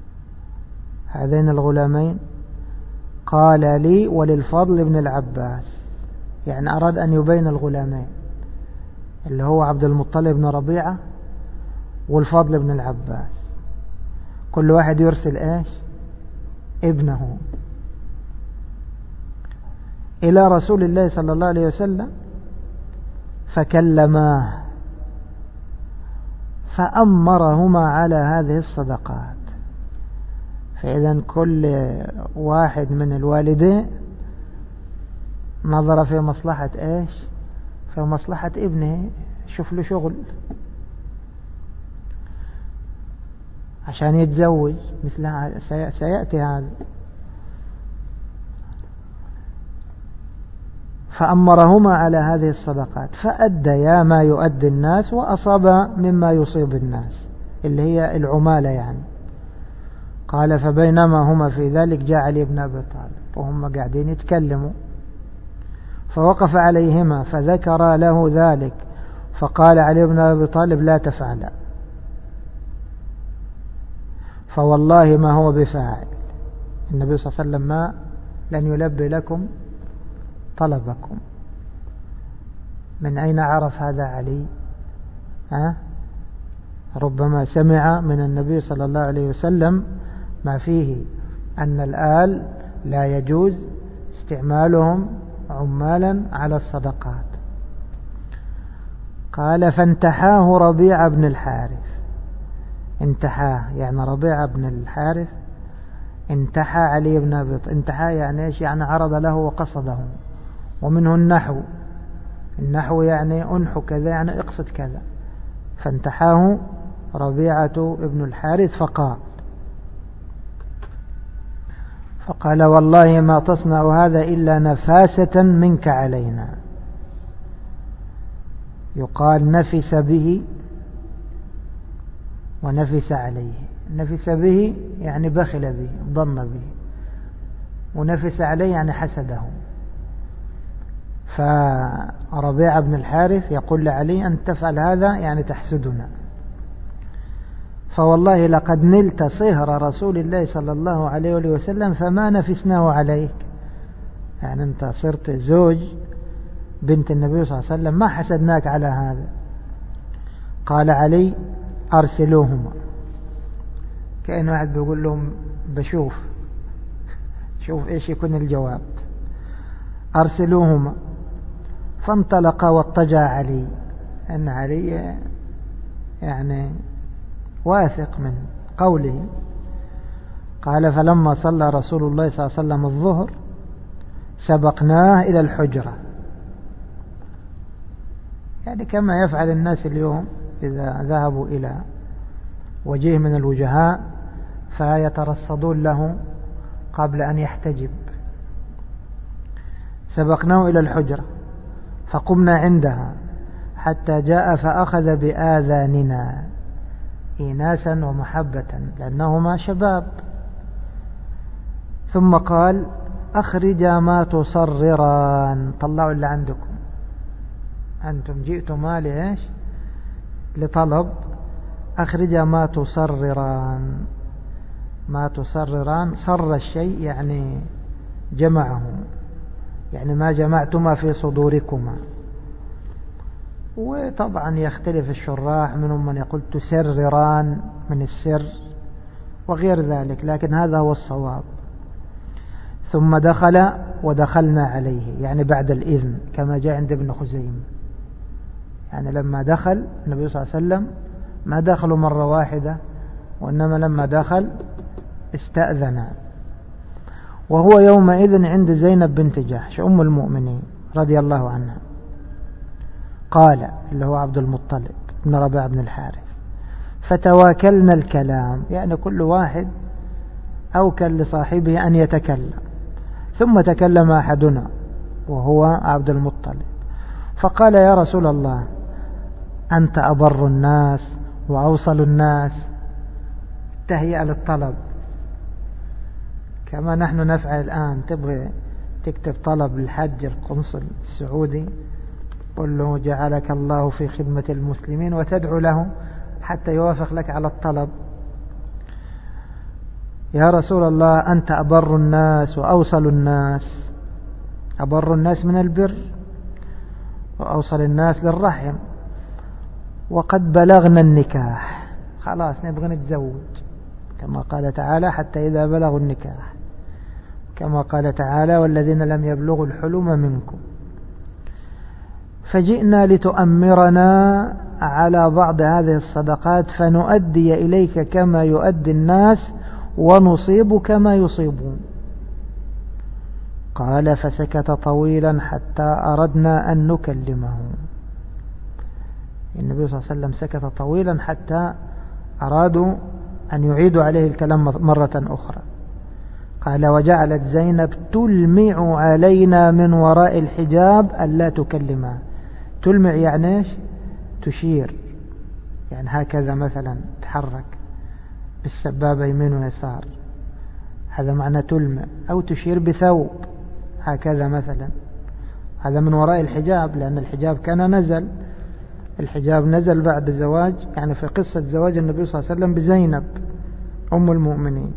هذين الغلامين؟ قال لي وللفضل بن العباس، يعني أراد أن يبين الغلامين اللي هو عبد المطلب بن ربيعة والفضل بن العباس، كل واحد يرسل إيش؟ ابنه إلى رسول الله صلى الله عليه وسلم، فكلماه فأمرهما على هذه الصدقات. فإذا كل واحد من الوالدين نظر في مصلحة إيش؟ في مصلحة ابنه، شوف له شغل عشان يتزوج مثل سيأتي هذا. فأمرهما على هذه الصدقات فأديا ما يؤدي الناس وأصاب مما يصيب الناس اللي هي العمالة يعني. قال فبينما هما في ذلك جاء علي بن أبي طالب وهم قاعدين يتكلموا، فوقف عليهما فذكر له ذلك، فقال علي بن أبي طالب لا تفعل، فوالله ما هو بفاعل، النبي صلى الله عليه وسلم ما لن يلبي لكم طلبكم. من أين عرف هذا علي؟ ها؟ ربما سمع من النبي صلى الله عليه وسلم ما فيه أن الآل لا يجوز استعمالهم عمالا على الصدقات. قال فانتحاه ربيع بن الحارث، انتحاه يعني ربيع بن الحارث انتحى علي بن أبي طالب. انتحى يعني ايش؟ يعني عرض له وقصده، ومنه النحو، النحو يعني انحو كذا يعني اقصد كذا. فانتحاه ربيعة ابن الحارث فقال فقال والله ما تصنع هذا إلا نفاسة منك علينا. يقال نفس به ونفس عليه. نفس به يعني بخل به، ضن به، ونفس عليه يعني حسده. فربيع بن الحارث يقول لعلي أن تفعل هذا يعني تحسدنا. فوالله لقد نلت صهر رسول الله صلى الله عليه وسلم فما نفسناه عليك، يعني أنت صرت زوج بنت النبي صلى الله عليه وسلم ما حسدناك على هذا. قال علي أرسلوهما، كأن واحد بيقول لهم بشوف شوف إيش يكون الجواب. أرسلوهما. فانطلق واضطجع علي، أن علي يعني واثق من قوله. قال فلما صلى رسول الله صلى الله عليه وسلم الظهر سبقناه إلى الحجرة، يعني كما يفعل الناس اليوم إذا ذهبوا إلى وجيه من الوجهاء فيترصدون له قبل أن يحتجب. سبقناه إلى الحجرة فقمنا عندها حتى جاء فأخذ بآذاننا إيناسا ومحبة لأنهما شباب. ثم قال أخرجا ما تصرران، طلعوا اللي عندكم، أنتم جئتما لإيش؟ لطلب. أخرجا ما تصرران. ما تصرران صر الشيء يعني جمعه، يعني ما جمعتما في صدوركما. وطبعا يختلف الشراح، منهم من يقول تسرران من السر وغير ذلك، لكن هذا هو الصواب. ثم دخل ودخلنا عليه، يعني بعد الإذن كما جاء عند ابن خزيمة، يعني لما دخل النبي صلى الله عليه وسلم ما دخلوا مرة واحدة، وإنما لما دخل استأذن. وهو يومئذ عند زينب بنت جحش أم المؤمنين رضي الله عنها. قال اللي هو عبد المطلب بن ربيعة بن الحارث فتواكلنا الكلام، يعني كل واحد أوكل لصاحبه أن يتكلم. ثم تكلم أحدنا وهو عبد المطلب فقال يا رسول الله أنت أبر الناس وأوصل الناس. تهيأ للطلب كما نحن نفعل الآن. تبغي تكتب طلب للحج القنصل السعودي قل له جعلك الله في خدمة المسلمين وتدعو له حتى يوافق لك على الطلب. يا رسول الله أنت أبر الناس وأوصل الناس. أبر الناس من البر وأوصل الناس للرحم، وقد بلغنا النكاح، خلاص نبغى نتزوج، كما قال تعالى حتى إذا بلغوا النكاح، كما قال تعالى والذين لم يبلغوا الحلم منكم. فجئنا لتؤمرنا على بعض هذه الصدقات فنؤدي إليك كما يؤدي الناس ونصيب كما يصيبون. قال فسكت طويلا حتى أردنا أن نكلمه. النبي صلى الله عليه وسلم سكت طويلا حتى أرادوا أن يعيدوا عليه الكلام مرة أخرى. قال وجعلت زينب تلمع علينا من وراء الحجاب ألا تكلمها. تلمع يعني إيش؟ تشير، يعني هكذا مثلا تحرك بالسبابة يمين ويسار، هذا معنى تلمع، أو تشير بثوب هكذا مثلا، هذا من وراء الحجاب، لأن الحجاب كان نزل، الحجاب نزل بعد زواج، يعني في قصة زواج النبي صلى الله عليه وسلم بزينب أم المؤمنين.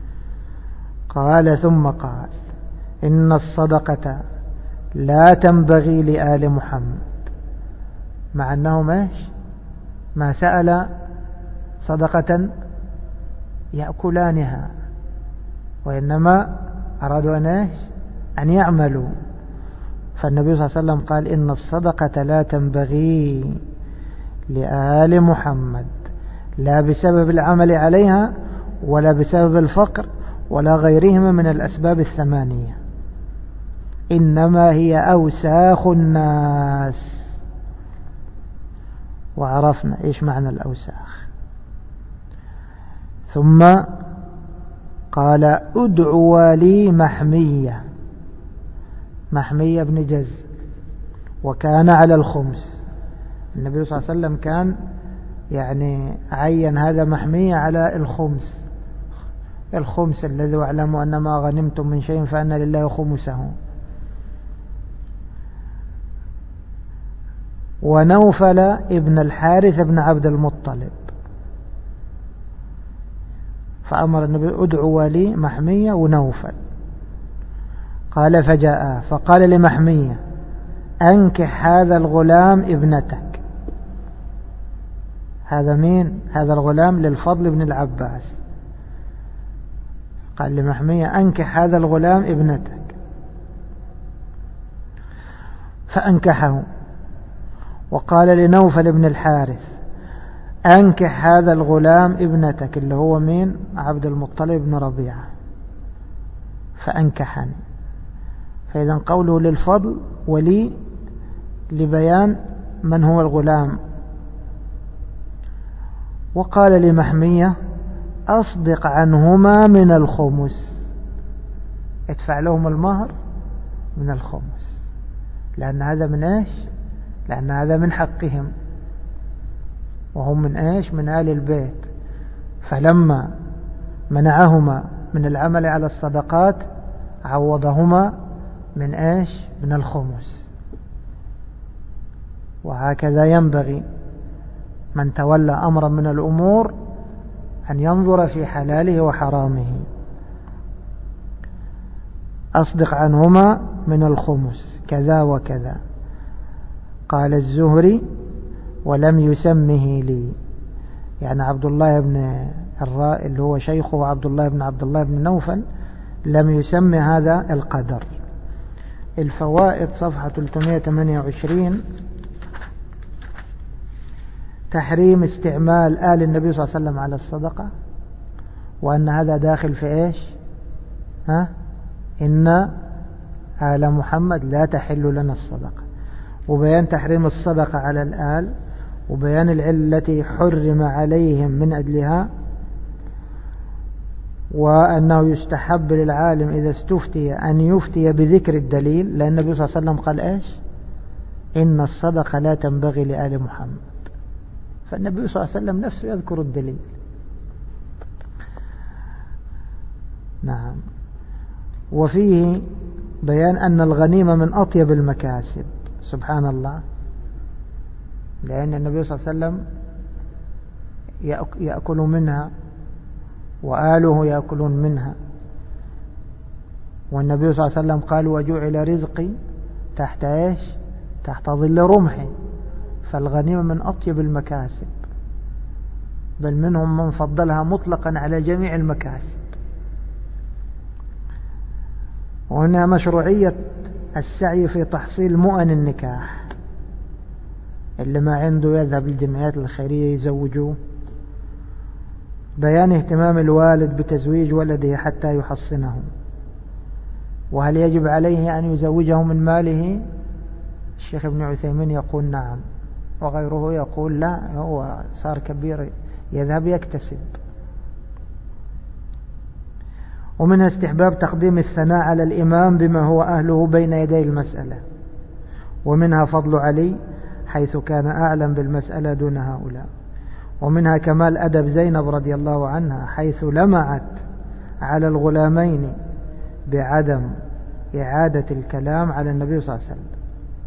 قال ثم قال إن الصدقة لا تنبغي لآل محمد، مع أنهم إيش ما سأل صدقة يأكلانها، وإنما أرادوا أن إيش أن يعملوا. فالنبي صلى الله عليه وسلم قال إن الصدقة لا تنبغي لآل محمد، لا بسبب العمل عليها ولا بسبب الفقر ولا غيرهما من الأسباب الثمانية، إنما هي أوساخ الناس. وعرفنا إيش معنى الأوساخ. ثم قال ادعوا لي محمية، محمية بن جز، وكان على الخمس. النبي صلى الله عليه وسلم كان يعني عين هذا محمية على الخمس، الخمس الذي واعلموا أن ما غنمتم من شيء فأن لله خمسه. ونوفل ابن الحارث بن عبد المطلب، فأمر النبي ادعوا لي محمية ونوفل. قال فجاء فقال لمحمية أنكح هذا الغلام ابنتك. هذا مين؟ هذا الغلام للفضل بن العباس. قال لمحمية أنكح هذا الغلام ابنتك، فأنكحه. وقال لنوفل بن الحارث أنكح هذا الغلام ابنتك، اللي هو مين؟ عبد المطلب بن ربيعة، فأنكحني. فإذا قوله للفضل ولي لبيان من هو الغلام. وقال لمحمية أصدق عنهما من الخمس، ادفع لهم المهر من الخمس، لأن هذا من إيش؟ لأن هذا من حقهم، وهم من إيش؟ من آل البيت. فلما منعهما من العمل على الصدقات عوضهما من إيش؟ من الخمس. وهكذا ينبغي من تولى أمرا من الأمور أن ينظر في حلاله وحرامه. أصدق عنهما من الخمس كذا وكذا. قال الزهري ولم يسمه لي، يعني عبد الله بن الراء اللي هو شيخه عبد الله بن عبد الله بن نوفل لم يسمي هذا القدر. الفوائد صفحة ثلاثمائة وثمانية وعشرين. تحريم استعمال آل النبي صلى الله عليه وسلم على الصدقة، وأن هذا داخل في إيش؟ ها؟ إن آل محمد لا تحل لنا الصدقة. وبيان تحريم الصدقة على الآل، وبيان العلة التي حرم عليهم من أجلها، وأنه يستحب للعالم إذا استفتي أن يفتي بذكر الدليل، لأن النبي صلى الله عليه وسلم قال إيش؟ إن الصدقة لا تنبغي لآل محمد. فالنبي صلى الله عليه وسلم نفسه يذكر الدليل. نعم. وفيه بيان أن الغنيمة من أطيب المكاسب، سبحان الله، لأن النبي صلى الله عليه وسلم يأكل منها وآله يأكلون منها. والنبي صلى الله عليه وسلم قال وجعل رزقي تحت إيش؟ تحت ظل رمحي. فالغنيمة من أطيب المكاسب، بل منهم من فضلها مطلقا على جميع المكاسب. وهنا مشروعية السعي في تحصيل مؤن النكاح، اللي ما عنده يذهب للجمعيات الخيرية يزوجوه. بيان اهتمام الوالد بتزويج ولده حتى يحصنه، وهل يجب عليه أن يزوجه من ماله؟ الشيخ ابن عثيمين يقول نعم، وغيره يقول لا، هو صار كبير يذهب يكتسب. ومن استحباب تقديم الثناء على الإمام بما هو أهله بين يدي المسألة، ومنها فضل علي حيث كان أعلم بالمسألة دون هؤلاء. ومنها كمال أدب زينب رضي الله عنها حيث لمعت على الغلامين بعدم إعادة الكلام على النبي صلى الله عليه وسلم.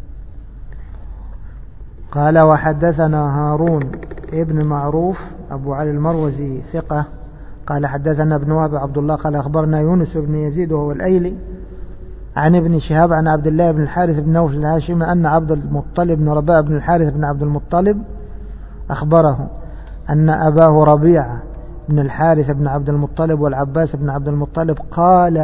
قال وحدثنا هارون ابن معروف أبو علي المروزي ثقة قال حدثنا ابن وهب عبد الله قال أخبرنا يونس بن يزيد وهو الأيلي عن ابن شهاب عن عبد الله بن الحارث بن نوفل الهاشمي أن عبد المطلب بن رباء بن الحارث بن عبد المطلب أخبره أن أباه ربيعة بن الحارث بن عبد المطلب والعباس بن عبد المطلب قال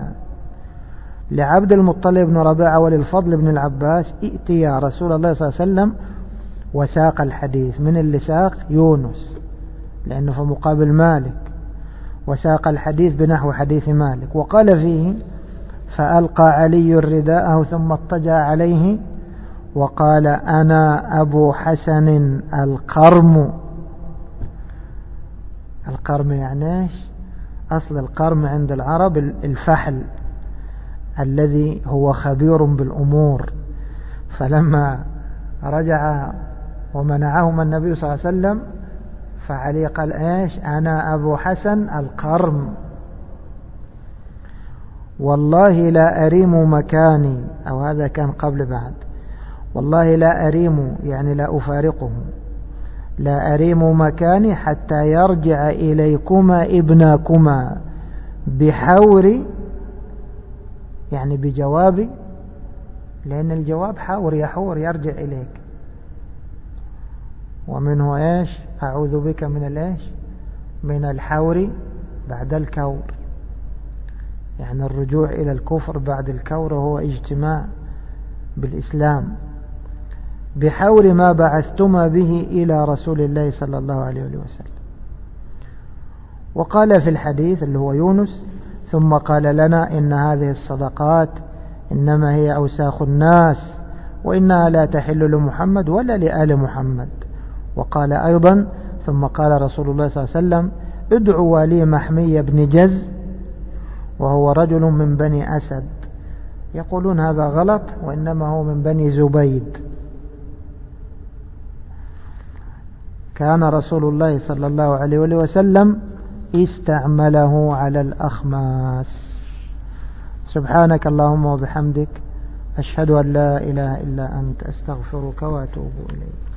لعبد المطلب بن ربيعة وللفضل بن العباس ائتي يا رسول الله صلى الله عليه وسلم، وساق الحديث. من اللي ساق؟ يونس، لأنه في مقابل مالك، وساق الحديث بنحو حديث مالك. وقال فيه فألقى علي رداءه ثم اضطجع عليه وقال أنا أبو حسن القرم. القرم يعني ايش؟ أصل القرم عند العرب الفحل الذي هو خبير بالأمور. فلما رجع ومنعهم النبي صلى الله عليه وسلم فعلي قال ايش؟ أنا أبو حسن القرم. والله لا أريم مكاني، أو هذا كان قبل بعد، والله لا أريم يعني لا أفارقه، لا أريم مكاني حتى يرجع إليكما ابنكما بحور، يعني بجوابي، لأن الجواب حور يحور يرجع إليك. ومنه إيش؟ أعوذ بك من الإيش؟ من الحور بعد الكور، يعني الرجوع إلى الكفر بعد الكور هو اجتماع بالإسلام. بحور ما بعثتما به إلى رسول الله صلى الله عليه وسلم. وقال في الحديث اللي هو يونس ثم قال لنا إن هذه الصدقات إنما هي أوساخ الناس وإنها لا تحل لمحمد ولا لآل محمد. وقال أيضا ثم قال رسول الله صلى الله عليه وسلم ادعوا ولي محمي بن جز وهو رجل من بني أسد. يقولون هذا غلط وإنما هو من بني زبيد. كان رسول الله صلى الله عليه وسلم استعمله على الأخماس. سبحانك اللهم وبحمدك أشهد أن لا إله إلا أنت أستغفرك وأتوب إليك.